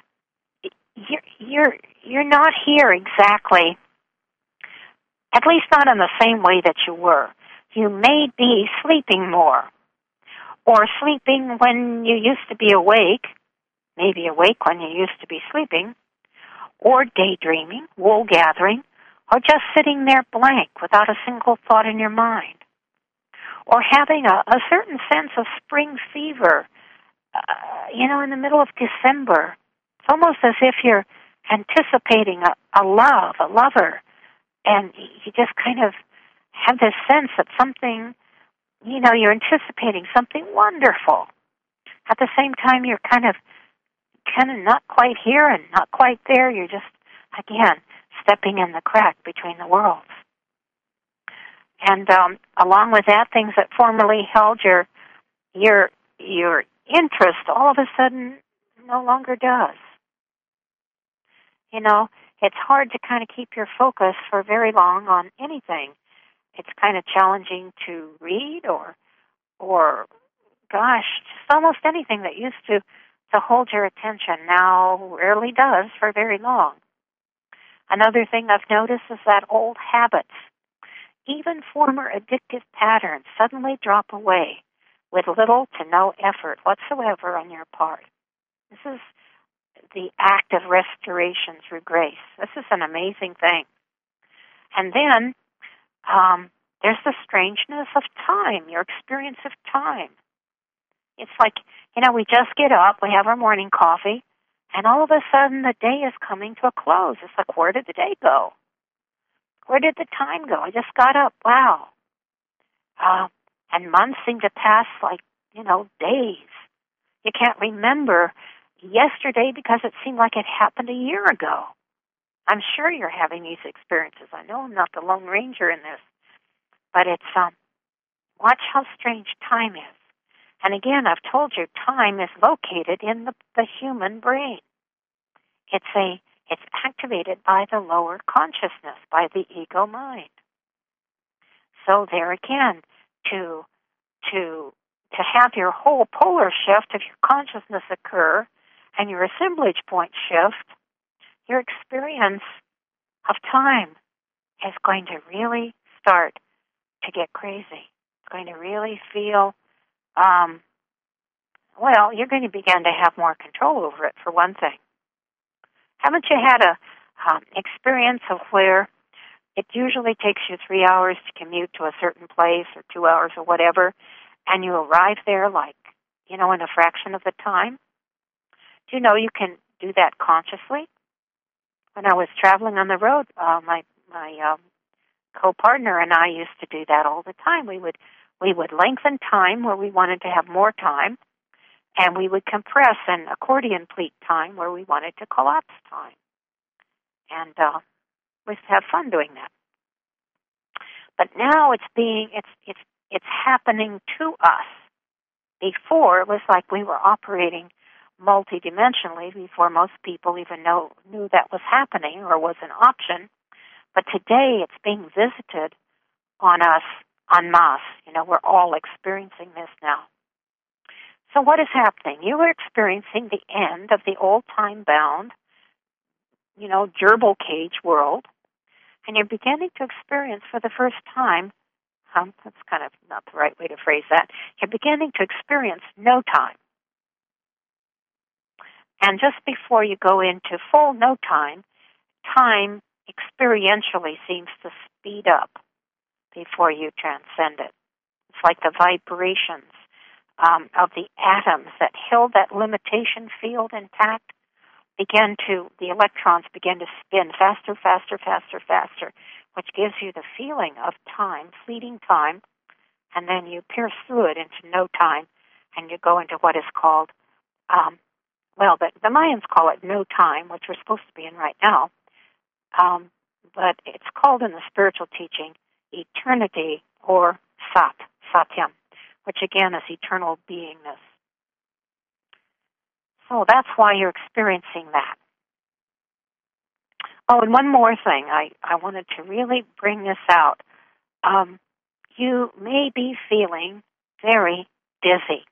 You're not here exactly, at least not in the same way that you were. You may be sleeping more, or sleeping when you used to be awake, maybe awake when you used to be sleeping, or daydreaming, wool gathering, or just sitting there blank without a single thought in your mind, or having a certain sense of spring fever, you know, in the middle of December. It's almost as if you're anticipating a lover, and you just kind of have this sense that something, you know, you're anticipating something wonderful. At the same time, you're kind of not quite here and not quite there. You're just, again, stepping in the crack between the worlds. And along with that, things that formerly held your interest all of a sudden no longer does. You know, it's hard to kind of keep your focus for very long on anything. It's kind of challenging to read or gosh, just almost anything that used to hold your attention now rarely does for very long. Another thing I've noticed is that old habits, even former addictive patterns, suddenly drop away with little to no effort whatsoever on your part. This is the act of restoration through grace. This is an amazing thing. And then there's the strangeness of time, your experience of time. It's like, you know, we just get up, we have our morning coffee, and all of a sudden the day is coming to a close. It's like, where did the day go? Where did the time go? I just got up. Wow. And months seem to pass like, you know, days. You can't remember yesterday because it seemed like it happened a year ago. I'm sure you're having these experiences. I know I'm not the Lone Ranger in this, but it's watch how strange time is. And again, I've told you, time is located in the human brain. It's activated by the lower consciousness, by the ego mind. So there again, to have your whole polar shift of your consciousness occur and your assemblage point shift, your experience of time is going to really start to get crazy. It's going to really feel, well, you're going to begin to have more control over it, for one thing. Haven't you had a experience of where it usually takes you 3 hours to commute to a certain place or 2 hours or whatever, and you arrive there like, you know, in a fraction of the time? Do you know you can do that consciously? When I was traveling on the road, my co-partner and I used to do that all the time. We would lengthen time where we wanted to have more time, and we would compress and accordion pleat time where we wanted to collapse time. And we used to have fun doing that. But now it's happening to us. Before, it was like we were operating multidimensionally before most people even knew that was happening or was an option. But today it's being visited on us en masse. We're all experiencing this now. So what is happening? You are experiencing the end of the old time-bound, gerbil cage world, and you're beginning to experience for the first time, that's kind of not the right way to phrase that, you're beginning to experience no time. And just before you go into full no time, time experientially seems to speed up before you transcend it. It's like the vibrations of the atoms that held that limitation field intact the electrons begin to spin faster, faster, faster, faster, which gives you the feeling of time, fleeting time, and then you pierce through it into no time, and you go into what is called, the Mayans call it no time, which we're supposed to be in right now, but it's called in the spiritual teaching eternity or satyam, which again is eternal beingness. So that's why you're experiencing that. Oh, and one more thing. I wanted to really bring this out. You may be feeling very dizzy,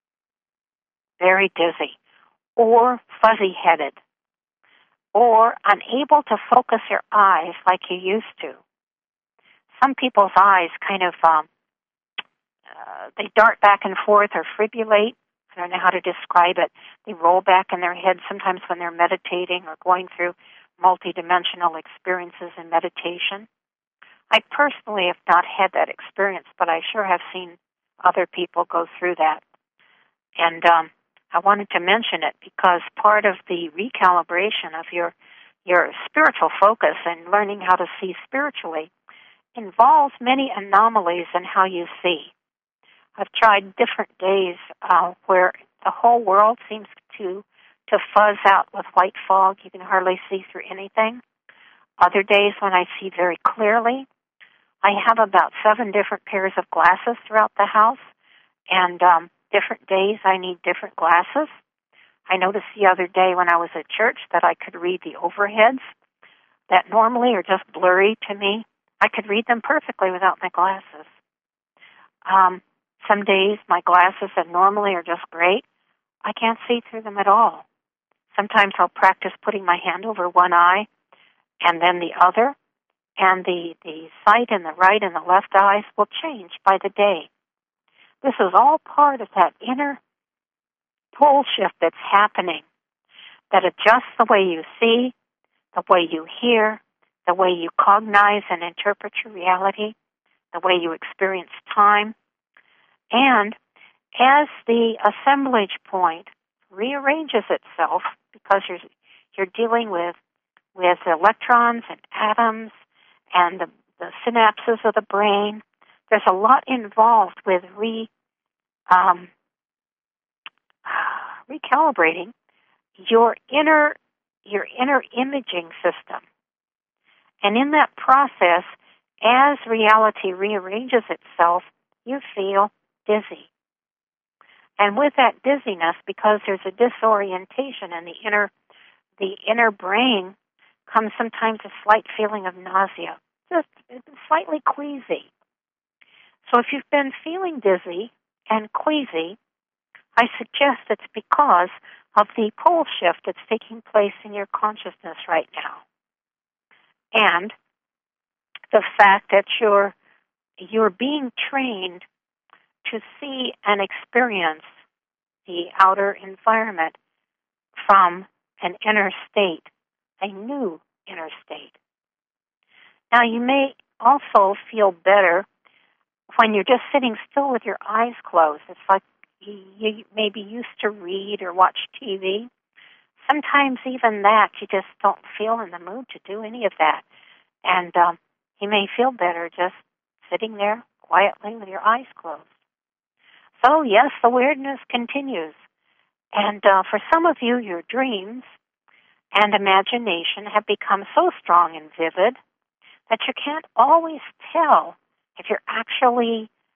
or fuzzy-headed, or unable to focus your eyes like you used to. Some people's eyes kind of, they dart back and forth or fibrillate. I don't know how to describe it. They roll back in their head sometimes when they're meditating or going through multidimensional experiences in meditation. I personally have not had that experience, but I sure have seen other people go through that. And I wanted to mention it because part of the recalibration of your spiritual focus and learning how to see spiritually involves many anomalies in how you see. I've tried different days where the whole world seems to fuzz out with white fog. You can hardly see through anything. Other days when I see very clearly. I have about 7 different pairs of glasses throughout the house, and different days I need different glasses. I noticed the other day when I was at church that I could read the overheads that normally are just blurry to me. I could read them perfectly without my glasses. Some days my glasses that normally are just great, I can't see through them at all. Sometimes I'll practice putting my hand over one eye and then the other, and the sight in the right and the left eyes will change by the day. This is all part of that inner pole shift that's happening that adjusts the way you see, the way you hear, the way you cognize and interpret your reality, the way you experience time. And as the assemblage point rearranges itself, because you're dealing with electrons and atoms and the synapses of the brain, there's a lot involved with recalibrating your inner imaging system. And in that process, as reality rearranges itself, you feel dizzy. And with that dizziness, because there's a disorientation in the inner brain, comes sometimes a slight feeling of nausea, just slightly queasy. So if you've been feeling dizzy and queasy, I suggest it's because of the pole shift that's taking place in your consciousness right now. And the fact that you're being trained to see and experience the outer environment from an inner state, a new inner state. Now, you may also feel better when you're just sitting still with your eyes closed. It's like you maybe used to read or watch TV. Sometimes even that, you just don't feel in the mood to do any of that. And you may feel better just sitting there quietly with your eyes closed. So, yes, the weirdness continues. And for some of you, your dreams and imagination have become so strong and vivid that you can't always tell if you're actually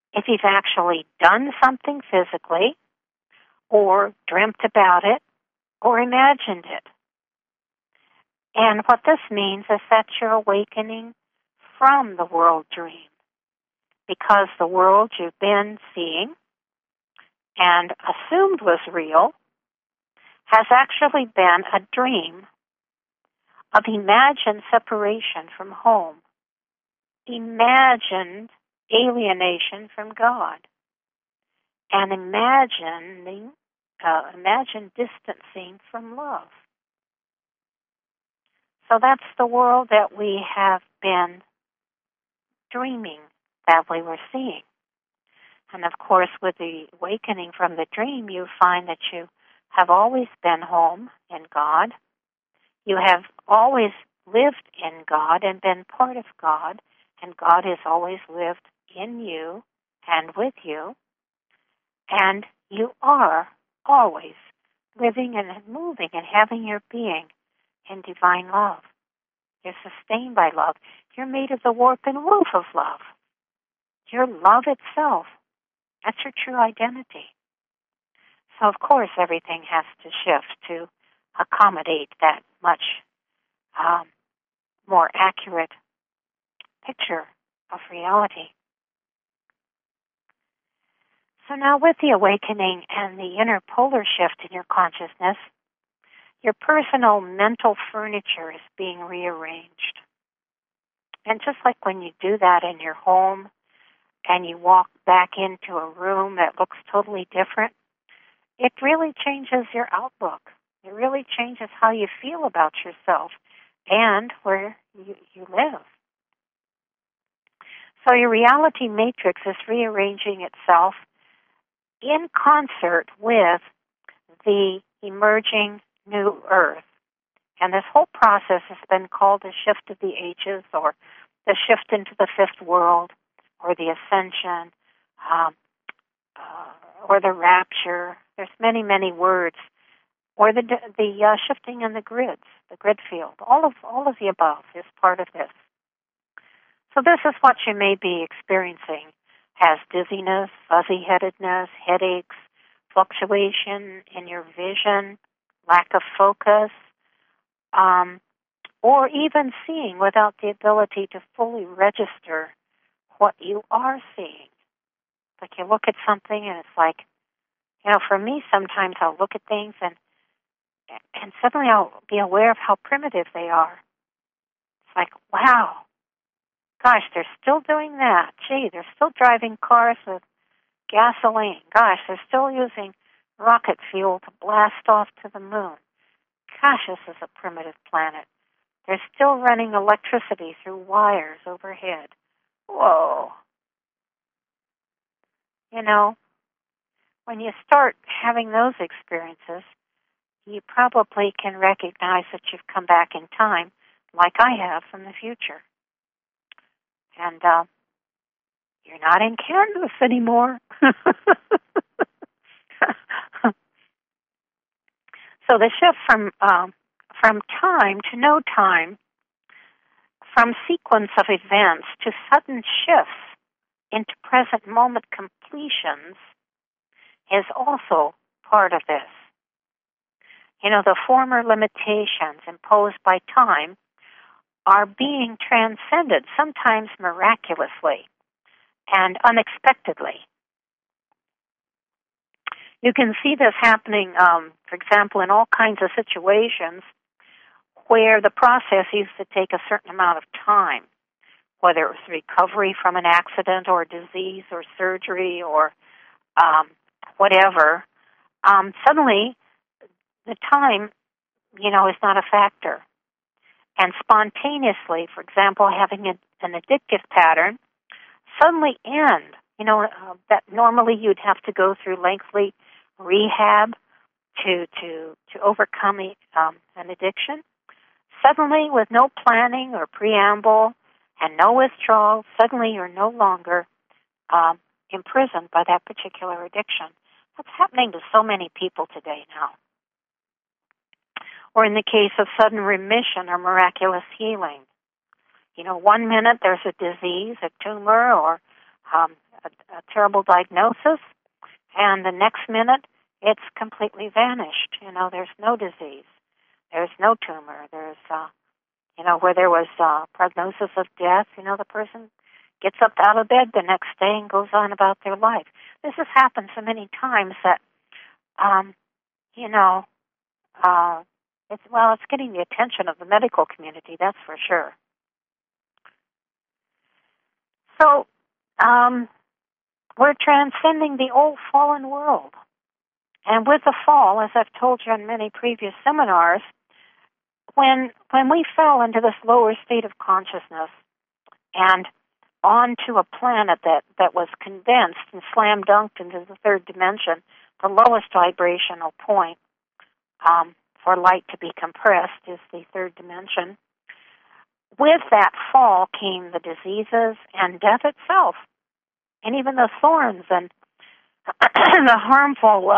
if you've actually done something physically, or dreamt about it, or imagined it. And what this means is that you're awakening from the world dream, because the world you've been seeing and assumed was real has actually been a dream of imagined separation from home, imagined alienation from God, and imagined distancing from love. So that's the world that we have been dreaming that we were seeing. And of course, with the awakening from the dream, you find that you have always been home in God. You have always lived in God and been part of God, and God has always lived in you and with you. And you are always living and moving and having your being in divine love. You're sustained by love. You're made of the warp and woof of love. You're love itself. That's your true identity. So, of course, everything has to shift to accommodate that much more accurate picture of reality. So now with the awakening and the inner polar shift in your consciousness, your personal mental furniture is being rearranged. And just like when you do that in your home and you walk back into a room that looks totally different, it really changes your outlook. It really changes how you feel about yourself and where you live. So your reality matrix is rearranging itself in concert with the emerging new earth. And this whole process has been called the shift of the ages, or the shift into the fifth world, or the ascension, or the rapture. There's many, many words. Or the shifting in the grids, the grid field. All of the above is part of this. So this is what you may be experiencing as dizziness, fuzzy-headedness, headaches, fluctuation in your vision, lack of focus, or even seeing without the ability to fully register what you are seeing. Like you look at something and it's like, for me sometimes I'll look at things and suddenly I'll be aware of how primitive they are. It's like, wow, gosh, they're still doing that. Gee, they're still driving cars with gasoline. Gosh, they're still using rocket fuel to blast off to the moon. Gosh, this is a primitive planet. They're still running electricity through wires overhead. Whoa. When you start having those experiences, you probably can recognize that you've come back in time, like I have from the future. And you're not in Kansas anymore. So the shift from time to no time, from sequence of events to sudden shifts into present moment completions, is also part of this. The former limitations imposed by time are being transcended, sometimes miraculously and unexpectedly. You can see this happening, for example, in all kinds of situations where the process used to take a certain amount of time, whether it was recovery from an accident or disease or surgery or whatever. Suddenly, the time, is not a factor. And spontaneously, for example, having an addictive pattern, suddenly end. That normally you'd have to go through lengthy rehab to overcome an addiction. Suddenly, with no planning or preamble and no withdrawal, suddenly you're no longer imprisoned by that particular addiction. That's happening to so many people today now. Or in the case of sudden remission or miraculous healing. 1 minute there's a disease, a tumor, or a terrible diagnosis, and the next minute it's completely vanished. There's no disease, there's no tumor, there's where there was prognosis of death. The person gets up out of bed the next day and goes on about their life. This has happened so many times that it's getting the attention of the medical community, that's for sure. So, we're transcending the old fallen world. And with the fall, as I've told you in many previous seminars, when we fell into this lower state of consciousness and onto a planet that was condensed and slam dunked into the third dimension, the lowest vibrational point for light to be compressed is the third dimension. With that fall came the diseases and death itself, and even the thorns and the harmful,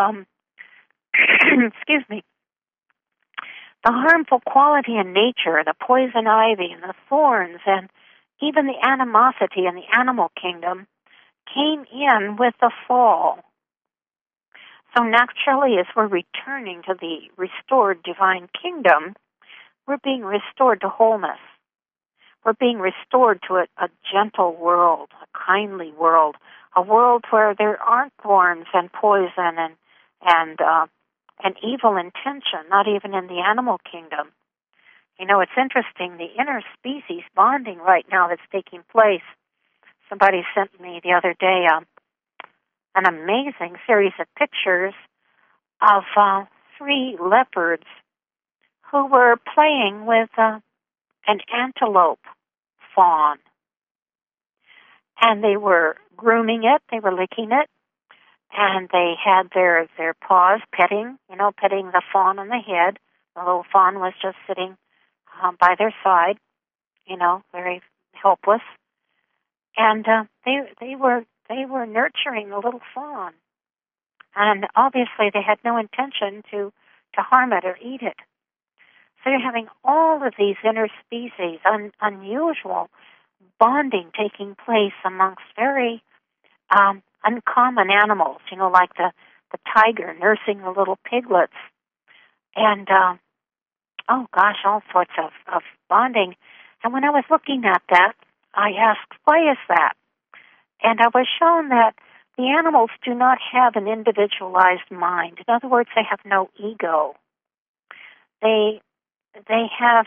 the harmful quality in nature, the poison ivy and the thorns, and even the animosity in the animal kingdom came in with the fall. So naturally, as we're returning to the restored divine kingdom, we're being restored to wholeness. We're being restored to a gentle world, a kindly world, a world where there aren't thorns and poison and evil intention, not even in the animal kingdom. It's interesting, the interspecies bonding right now that's taking place. Somebody sent me the other day an amazing series of pictures of 3 leopards who were playing with an antelope fawn. And they were grooming it, they were licking it, and they had their paws petting the fawn on the head. The little fawn was just sitting by their side, very helpless. And they were nurturing the little fawn. And obviously they had no intention to harm it or eat it. So you're having all of these interspecies, unusual bonding taking place amongst very uncommon animals, like the tiger nursing the little piglets. And, all sorts of bonding. And when I was looking at that, I asked, why is that? And I was shown that the animals do not have an individualized mind. In other words, they have no ego. They have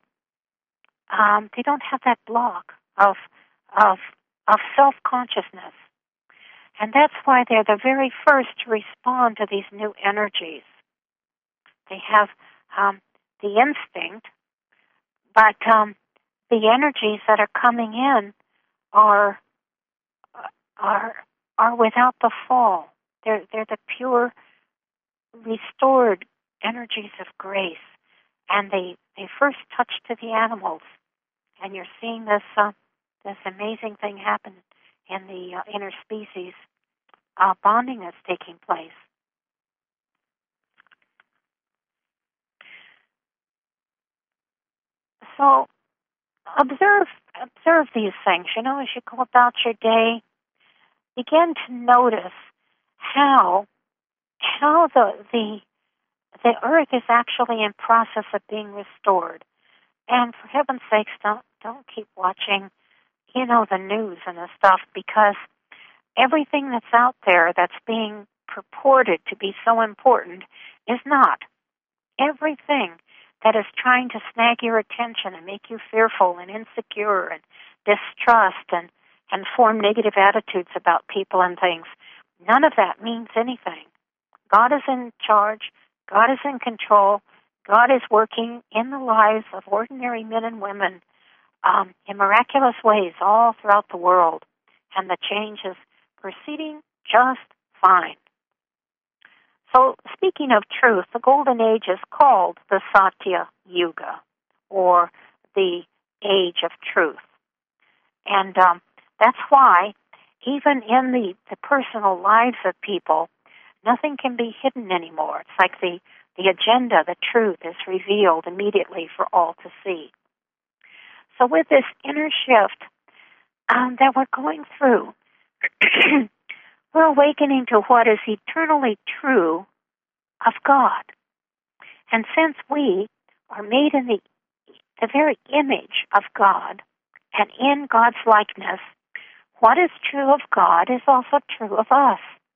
they don't have that block of self-consciousness. And that's why they're the very first to respond to these new energies. They have the instinct, but the energies that are coming in are without the fall. They're the pure, restored energies of grace, and they first touch to the animals. And you're seeing this amazing thing happen in the interspecies bonding that's taking place. So observe these things. As you go about your day, begin to notice how the earth is actually in process of being restored. And for heaven's sakes, don't keep watching, the news and the stuff, because everything that's out there that's being purported to be so important is not. Everything that is trying to snag your attention and make you fearful and insecure and distrust and form negative attitudes about people and things, none of that means anything. God is in charge. God is in control. God is working in the lives of ordinary men and women in miraculous ways all throughout the world, and the change is proceeding just fine. So, speaking of truth, the Golden Age is called the Satya Yuga, or the Age of Truth. And that's why, even in the personal lives of people, nothing can be hidden anymore. It's like the agenda, the truth, is revealed immediately for all to see. So with this inner shift that we're going through, we're awakening to what is eternally true of God. And since we are made in the very image of God and in God's likeness, what is true of God is also true of us.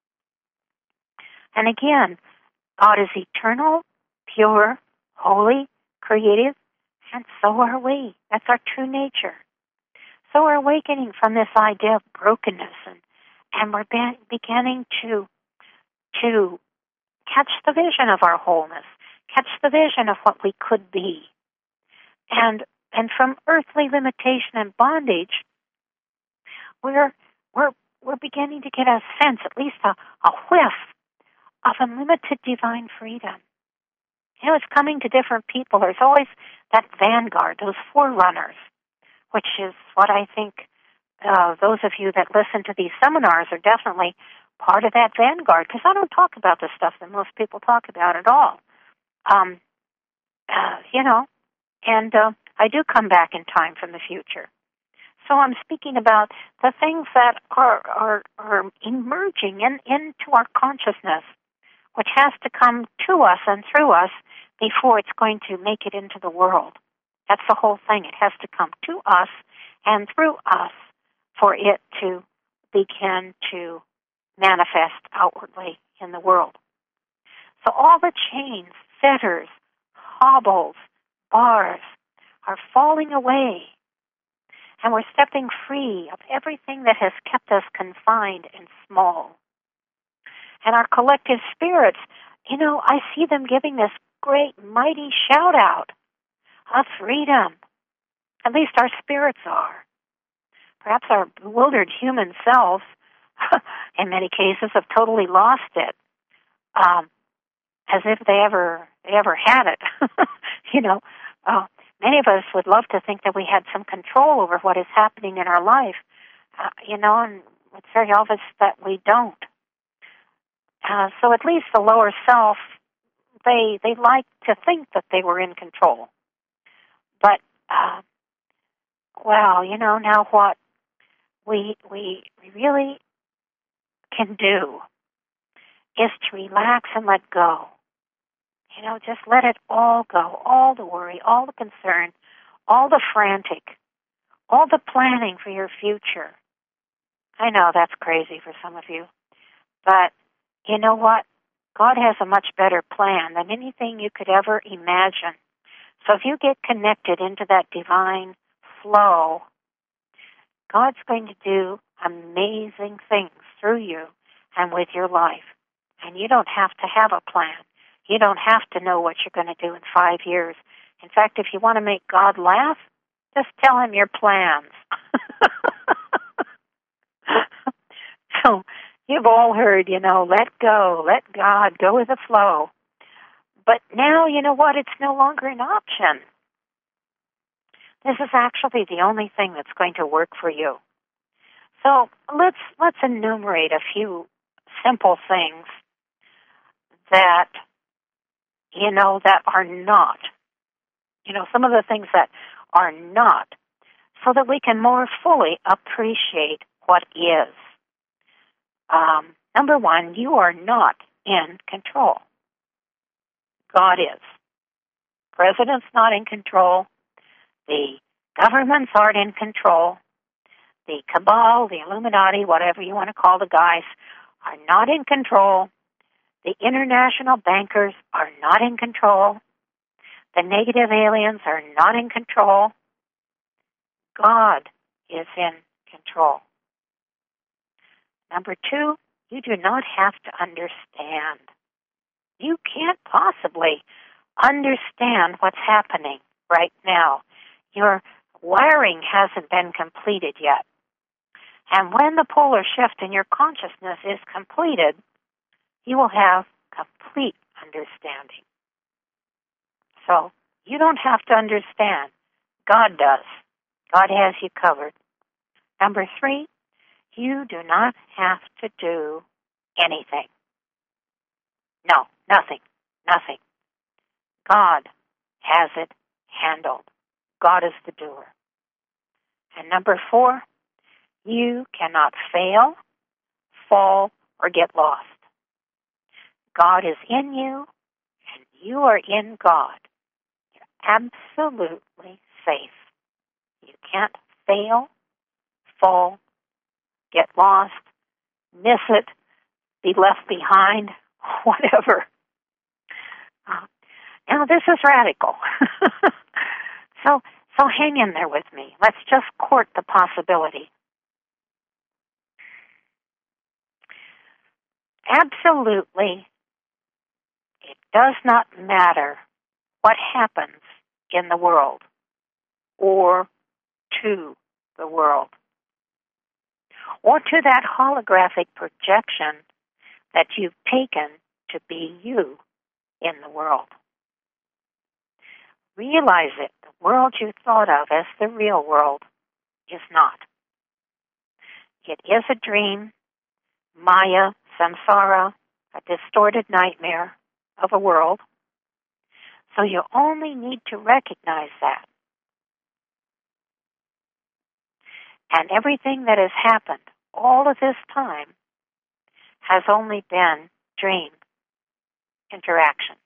And again, God is eternal, pure, holy, creative, and so are we. That's our true nature. So we're awakening from this idea of brokenness, and we're beginning to catch the vision of our wholeness, catch the vision of what we could be. And from earthly limitation and bondage, we're beginning to get a sense, at least a whiff, of unlimited divine freedom. You know, it's coming to different people. There's always that vanguard, those forerunners, which is what I think those of you that listen to these seminars are definitely part of that vanguard, because I don't talk about the stuff that most people talk about at all. You know, and I do come back in time from the future. So I'm speaking about the things that are emerging into our consciousness, which has to come to us and through us before it's going to make it into the world. That's the whole thing. It has to come to us and through us for it to begin to manifest outwardly in the world. So all the chains, fetters, hobbles, bars are falling away, and we're stepping free of everything that has kept us confined and small. And our collective spirits, you know, I see them giving this great, mighty shout-out of freedom. At least our spirits are. Perhaps our bewildered human selves, in many cases, have totally lost it, as if they ever had it. You know, many of us would love to think that we had some control over what is happening in our life, you know, and it's very obvious that we don't. So at least the lower self, they like to think that they were in control. But, well, you know, now what we really can do is to relax and let go. You know, just let it all go, all the worry, all the concern, all the frantic, all the planning for your future. I know that's crazy for some of you, but you know what? God has a much better plan than anything you could ever imagine. So if you get connected into that divine flow, God's going to do amazing things through you and with your life. And you don't have to have a plan. You don't have to know what you're going to do in 5 years. In fact, if you want to make God laugh, just tell him your plans. So you've all heard, you know, let go, let God, go with the flow. But now, you know what? It's no longer an option. This is actually the only thing that's going to work for you. So let's enumerate a few simple things that, you know, that are not. You know, some of the things that are not, so that we can more fully appreciate what is. Number one, you are not in control. God is. President's not in control. The governments aren't in control. The cabal, the Illuminati, whatever you want to call the guys, are not in control. The international bankers are not in control. The negative aliens are not in control. God is in control. Number two, you do not have to understand. You can't possibly understand what's happening right now. Your wiring hasn't been completed yet. And when the polar shift in your consciousness is completed, you will have complete understanding. So you don't have to understand. God does. God has you covered. Number three, you do not have to do anything. No, nothing. God has it handled. God is the doer. And number four, you cannot fail, fall, or get lost. God is in you, and you are in God. You're absolutely safe. You can't fail, fall, get lost, miss it, be left behind, whatever. Now, this is radical. So hang in there with me. Let's just court the possibility. Absolutely, it does not matter what happens in the world or to the world or to that holographic projection that you've taken to be you in the world. Realize it. The world you thought of as the real world is not. It is a dream, Maya, samsara, a distorted nightmare of a world. So you only need to recognize that. And everything that has happened all of this time has only been dream interactions.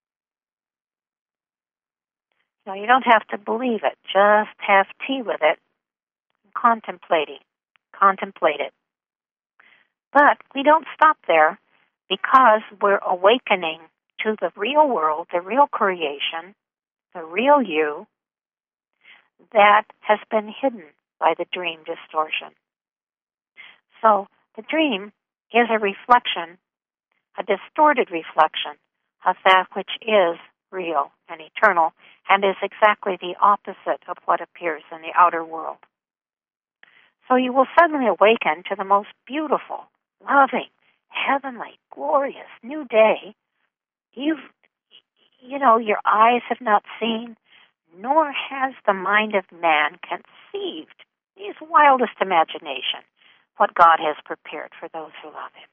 Now, you don't have to believe it. Just have tea with it, contemplate it. But we don't stop there because we're awakening to the real world, the real creation, the real you that has been hidden by the dream distortion. So the dream is a reflection, a distorted reflection of that which is real and eternal, and is exactly the opposite of what appears in the outer world. So you will suddenly awaken to the most beautiful, loving, heavenly, glorious new day your eyes have not seen, nor has the mind of man conceived his wildest imagination what God has prepared for those who love him.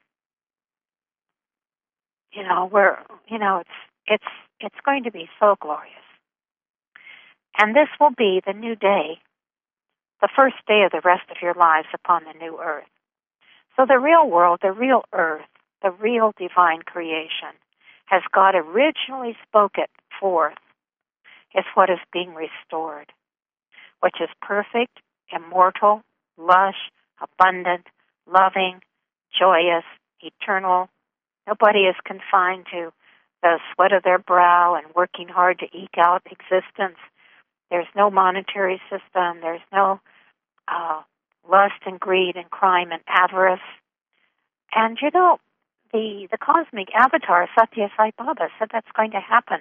It's going to be so glorious. And this will be the new day, the first day of the rest of your lives upon the new earth. So the real world, the real earth, the real divine creation, as God originally spoke it forth, is what is being restored, which is perfect, immortal, lush, abundant, loving, joyous, eternal. Nobody is confined to the sweat of their brow and working hard to eke out existence. There's no monetary system. There's no lust and greed and crime and avarice. And the cosmic avatar, Satya Sai Baba, said that's going to happen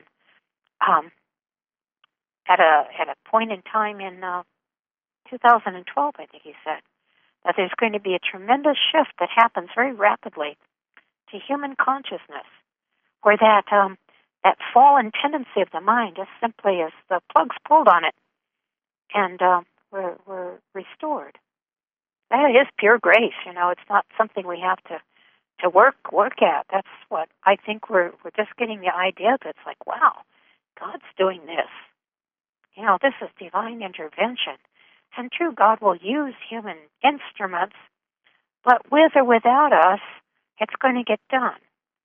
at a point in time in 2012, I think he said, that there's going to be a tremendous shift that happens very rapidly to human consciousness, where that fallen tendency of the mind just simply is the plug's pulled on it, and we're restored. That is pure grace. It's not something we have to work at. That's what I think we're just getting the idea that it's like, wow, God's doing this. This is divine intervention. And true, God will use human instruments, but with or without us, it's going to get done.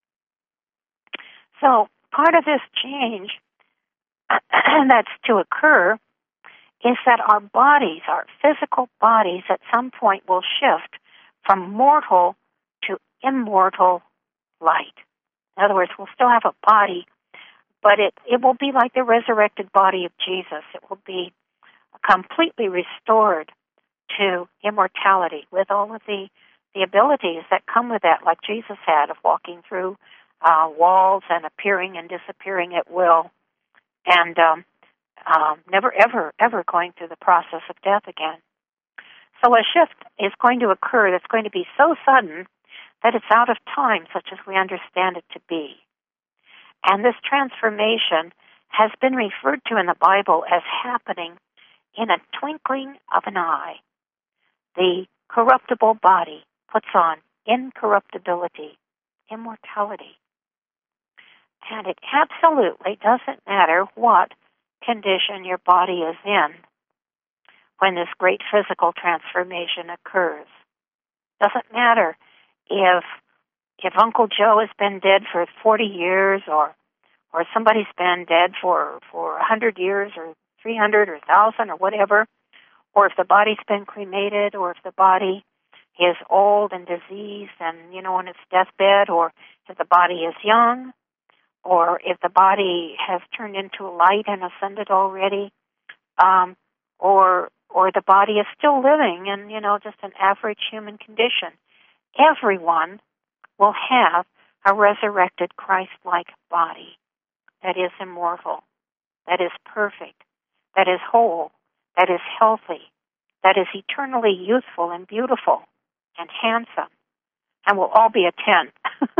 So part of this change that's to occur is that our bodies, our physical bodies, at some point will shift from mortal to immortal light. In other words, we'll still have a body, but it will be like the resurrected body of Jesus. It will be completely restored to immortality with all of the abilities that come with that, like Jesus had, of walking through walls and appearing and disappearing at will, and never, ever going through the process of death again. So a shift is going to occur that's going to be so sudden that it's out of time, such as we understand it to be. And this transformation has been referred to in the Bible as happening in a twinkling of an eye. The corruptible body puts on incorruptibility, immortality. And it absolutely doesn't matter what condition your body is in when this great physical transformation occurs. Doesn't matter if Uncle Joe has been dead for 40 years, or somebody's been dead for 100 years, or 300 or 1,000 or whatever, or if the body's been cremated, or if the body is old and diseased and, on its deathbed, or if the body is young, or if the body has turned into light and ascended already, or the body is still living in, just an average human condition. Everyone will have a resurrected Christ-like body that is immortal, that is perfect, that is whole, that is healthy, that is eternally youthful and beautiful and handsome, and we'll all be a 10.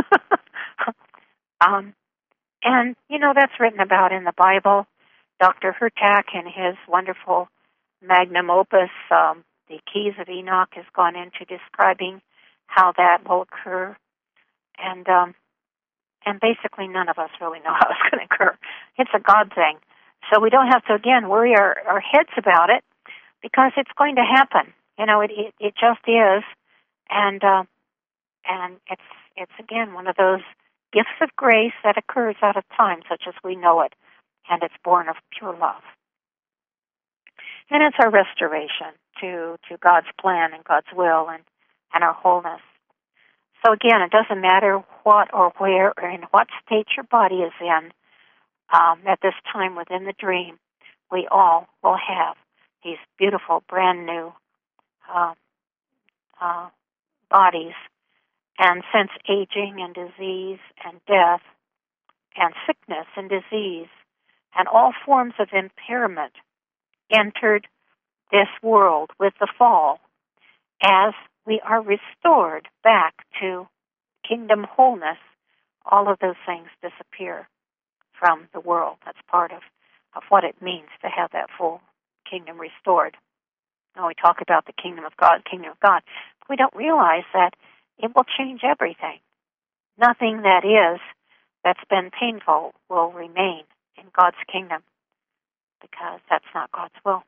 And, that's written about in the Bible. Dr. Hurtak, in his wonderful magnum opus, The Keys of Enoch, has gone into describing how that will occur. And basically none of us really know how it's going to occur. It's a God thing. So we don't have to, again, worry our heads about it, because it's going to happen. It just is. And it's again one of those gifts of grace that occurs out of time, such as we know it, and it's born of pure love. And it's our restoration to God's plan and God's will and our wholeness. So again, it doesn't matter what or where or in what state your body is in at this time within the dream. We all will have these beautiful, brand new bodies. And since aging and disease and death and sickness and disease and all forms of impairment entered this world with the fall, as we are restored back to kingdom wholeness, all of those things disappear from the world. That's part of what it means to have that full kingdom restored. Now we talk about the kingdom of God, but we don't realize that it will change everything. Nothing that's been painful will remain in God's kingdom, because that's not God's will.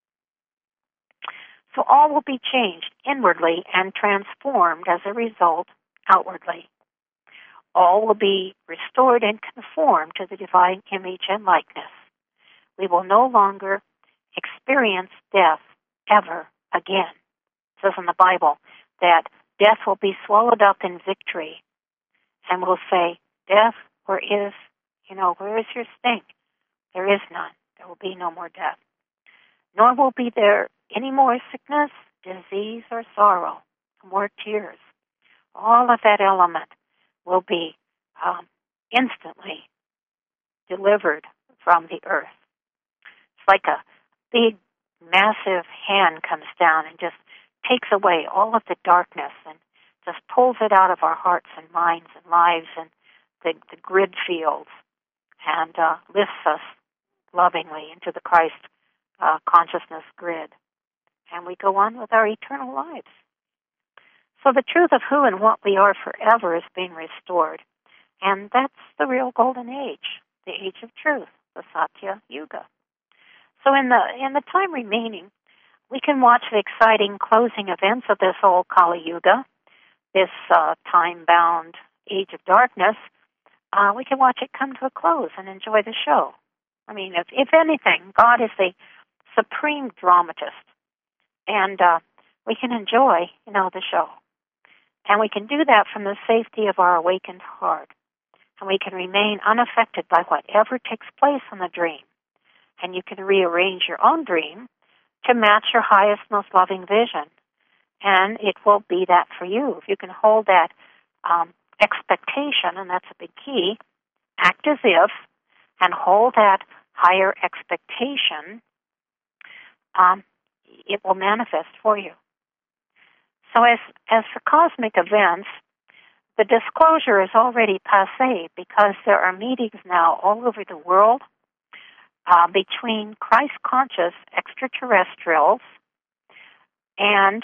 So all will be changed inwardly and transformed as a result outwardly. All will be restored and conformed to the divine image and likeness. We will no longer experience death ever again. It says in the Bible that death will be swallowed up in victory, and we'll say, death, where is your sting? There is none. There will be no more death. Nor will be there any more sickness, disease, or sorrow, more tears. All of that element will be instantly delivered from the earth. It's like a big, massive hand comes down and just takes away all of the darkness and just pulls it out of our hearts and minds and lives and the grid fields, and lifts us lovingly into the Christ consciousness grid. And we go on with our eternal lives. So the truth of who and what we are forever is being restored. And that's the real golden age, the age of truth, the Satya Yuga. So in the time remaining, we can watch the exciting closing events of this old Kali Yuga, this time-bound age of darkness. We can watch it come to a close and enjoy the show. I mean, if anything, God is the supreme dramatist, and we can enjoy, the show. And we can do that from the safety of our awakened heart. And we can remain unaffected by whatever takes place in the dream. And you can rearrange your own dream to match your highest, most loving vision. And it will be that for you. If you can hold that expectation, and that's a big key, act as if, and hold that higher expectation, it will manifest for you. So as for cosmic events, the disclosure is already passé, because there are meetings now all over the world between Christ-conscious extraterrestrials and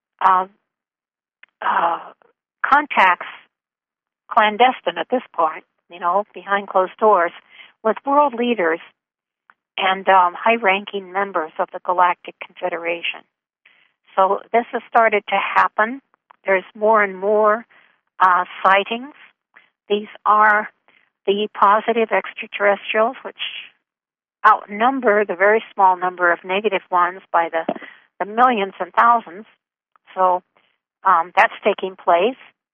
contacts, clandestine at this point, behind closed doors, with world leaders and high-ranking members of the Galactic Confederation. So this has started to happen. There's more and more sightings. These are the positive extraterrestrials, which outnumber the very small number of negative ones by the millions and thousands. So that's taking place.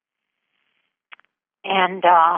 And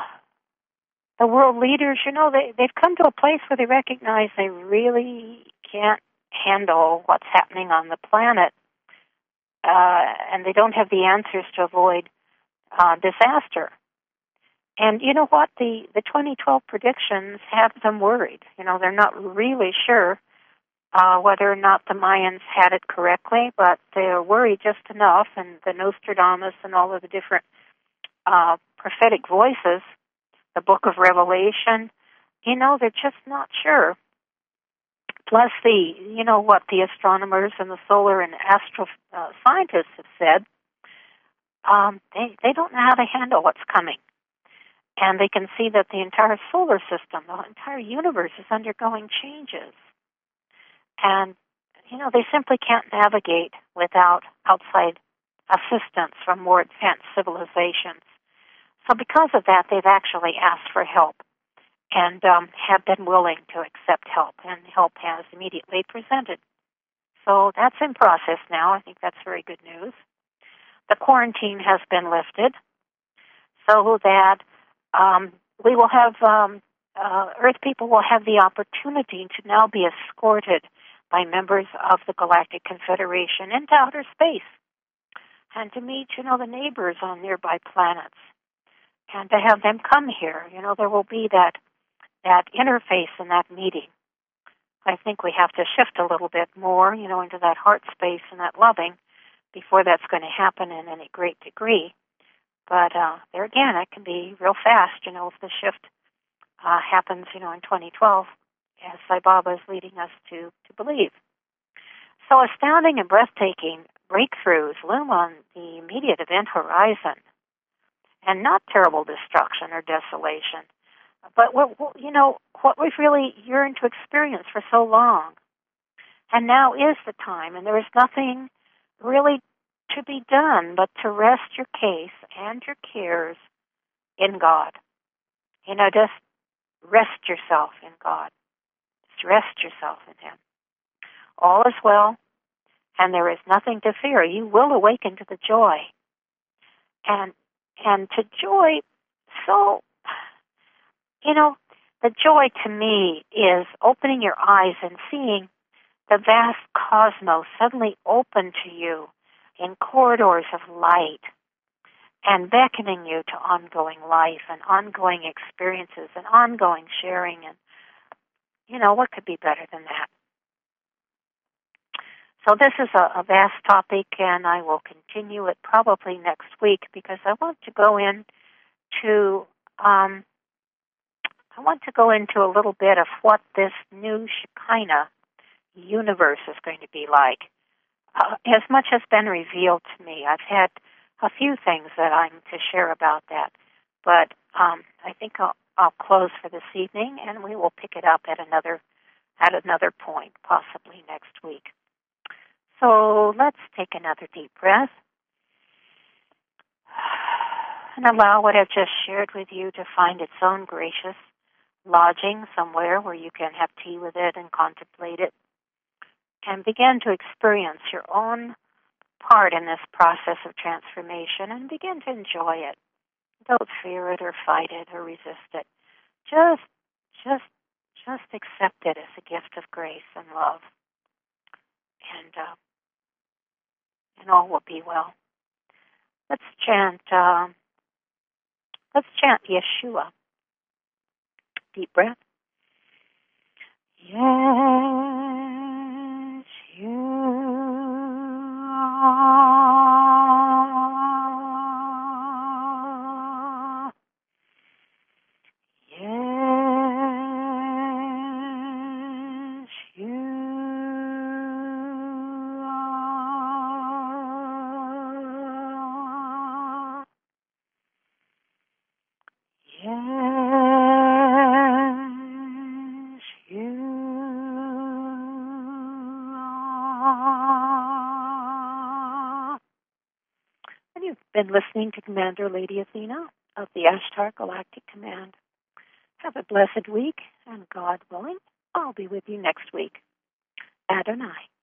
the world leaders, they've come to a place where they recognize they really can't handle what's happening on the planet, and they don't have the answers to avoid disaster. And you know what? The 2012 predictions have them worried. They're not really sure whether or not the Mayans had it correctly, but they're worried just enough, and the Nostradamus and all of the different prophetic voices, the Book of Revelation, they're just not sure. Plus what the astronomers and the solar and astro scientists have said, they don't know how to handle what's coming. And they can see that the entire solar system, the entire universe is undergoing changes. And, they simply can't navigate without outside assistance from more advanced civilizations. So because of that, they've actually asked for help and have been willing to accept help, and help has immediately presented. So that's in process now. I think that's very good news. The quarantine has been lifted so that we will have, Earth people will have the opportunity to now be escorted by members of the Galactic Confederation into outer space and to meet, the neighbors on nearby planets and to have them come here. There will be that interface in that meeting. I think we have to shift a little bit more, into that heart space and that loving before that's going to happen in any great degree. But there again, it can be real fast, if the shift happens, in 2012, as Sai Baba is leading us to believe. So astounding and breathtaking breakthroughs loom on the immediate event horizon, and not terrible destruction or desolation, but what we've really yearned to experience for so long. And now is the time, and there is nothing really to be done but to rest your case and your cares in God. Just rest yourself in God. Just rest yourself in Him. All is well, and there is nothing to fear. You will awaken to the joy. And to joy, so, the joy to me is opening your eyes and seeing the vast cosmos suddenly open to you in corridors of light and beckoning you to ongoing life and ongoing experiences and ongoing sharing. And, what could be better than that? So this is a vast topic, and I will continue it probably next week because I want to go into a little bit of what this new Shekinah universe is going to be like. As much has been revealed to me. I've had a few things that I'm to share about that, but I think I'll close for this evening, and we will pick it up at another point, possibly next week. So let's take another deep breath and allow what I've just shared with you to find its own gracious lodging somewhere where you can have tea with it and contemplate it and begin to experience your own part in this process of transformation and begin to enjoy it. Don't fear it or fight it or resist it. Just accept it as a gift of grace and love. And all will be well. Let's chant Yeshua. Deep breath. Yes, You've been listening to Commander Lady Athena of the Ashtar Galactic Command. Have a blessed week, and God willing, I'll be with you next week. Adonai.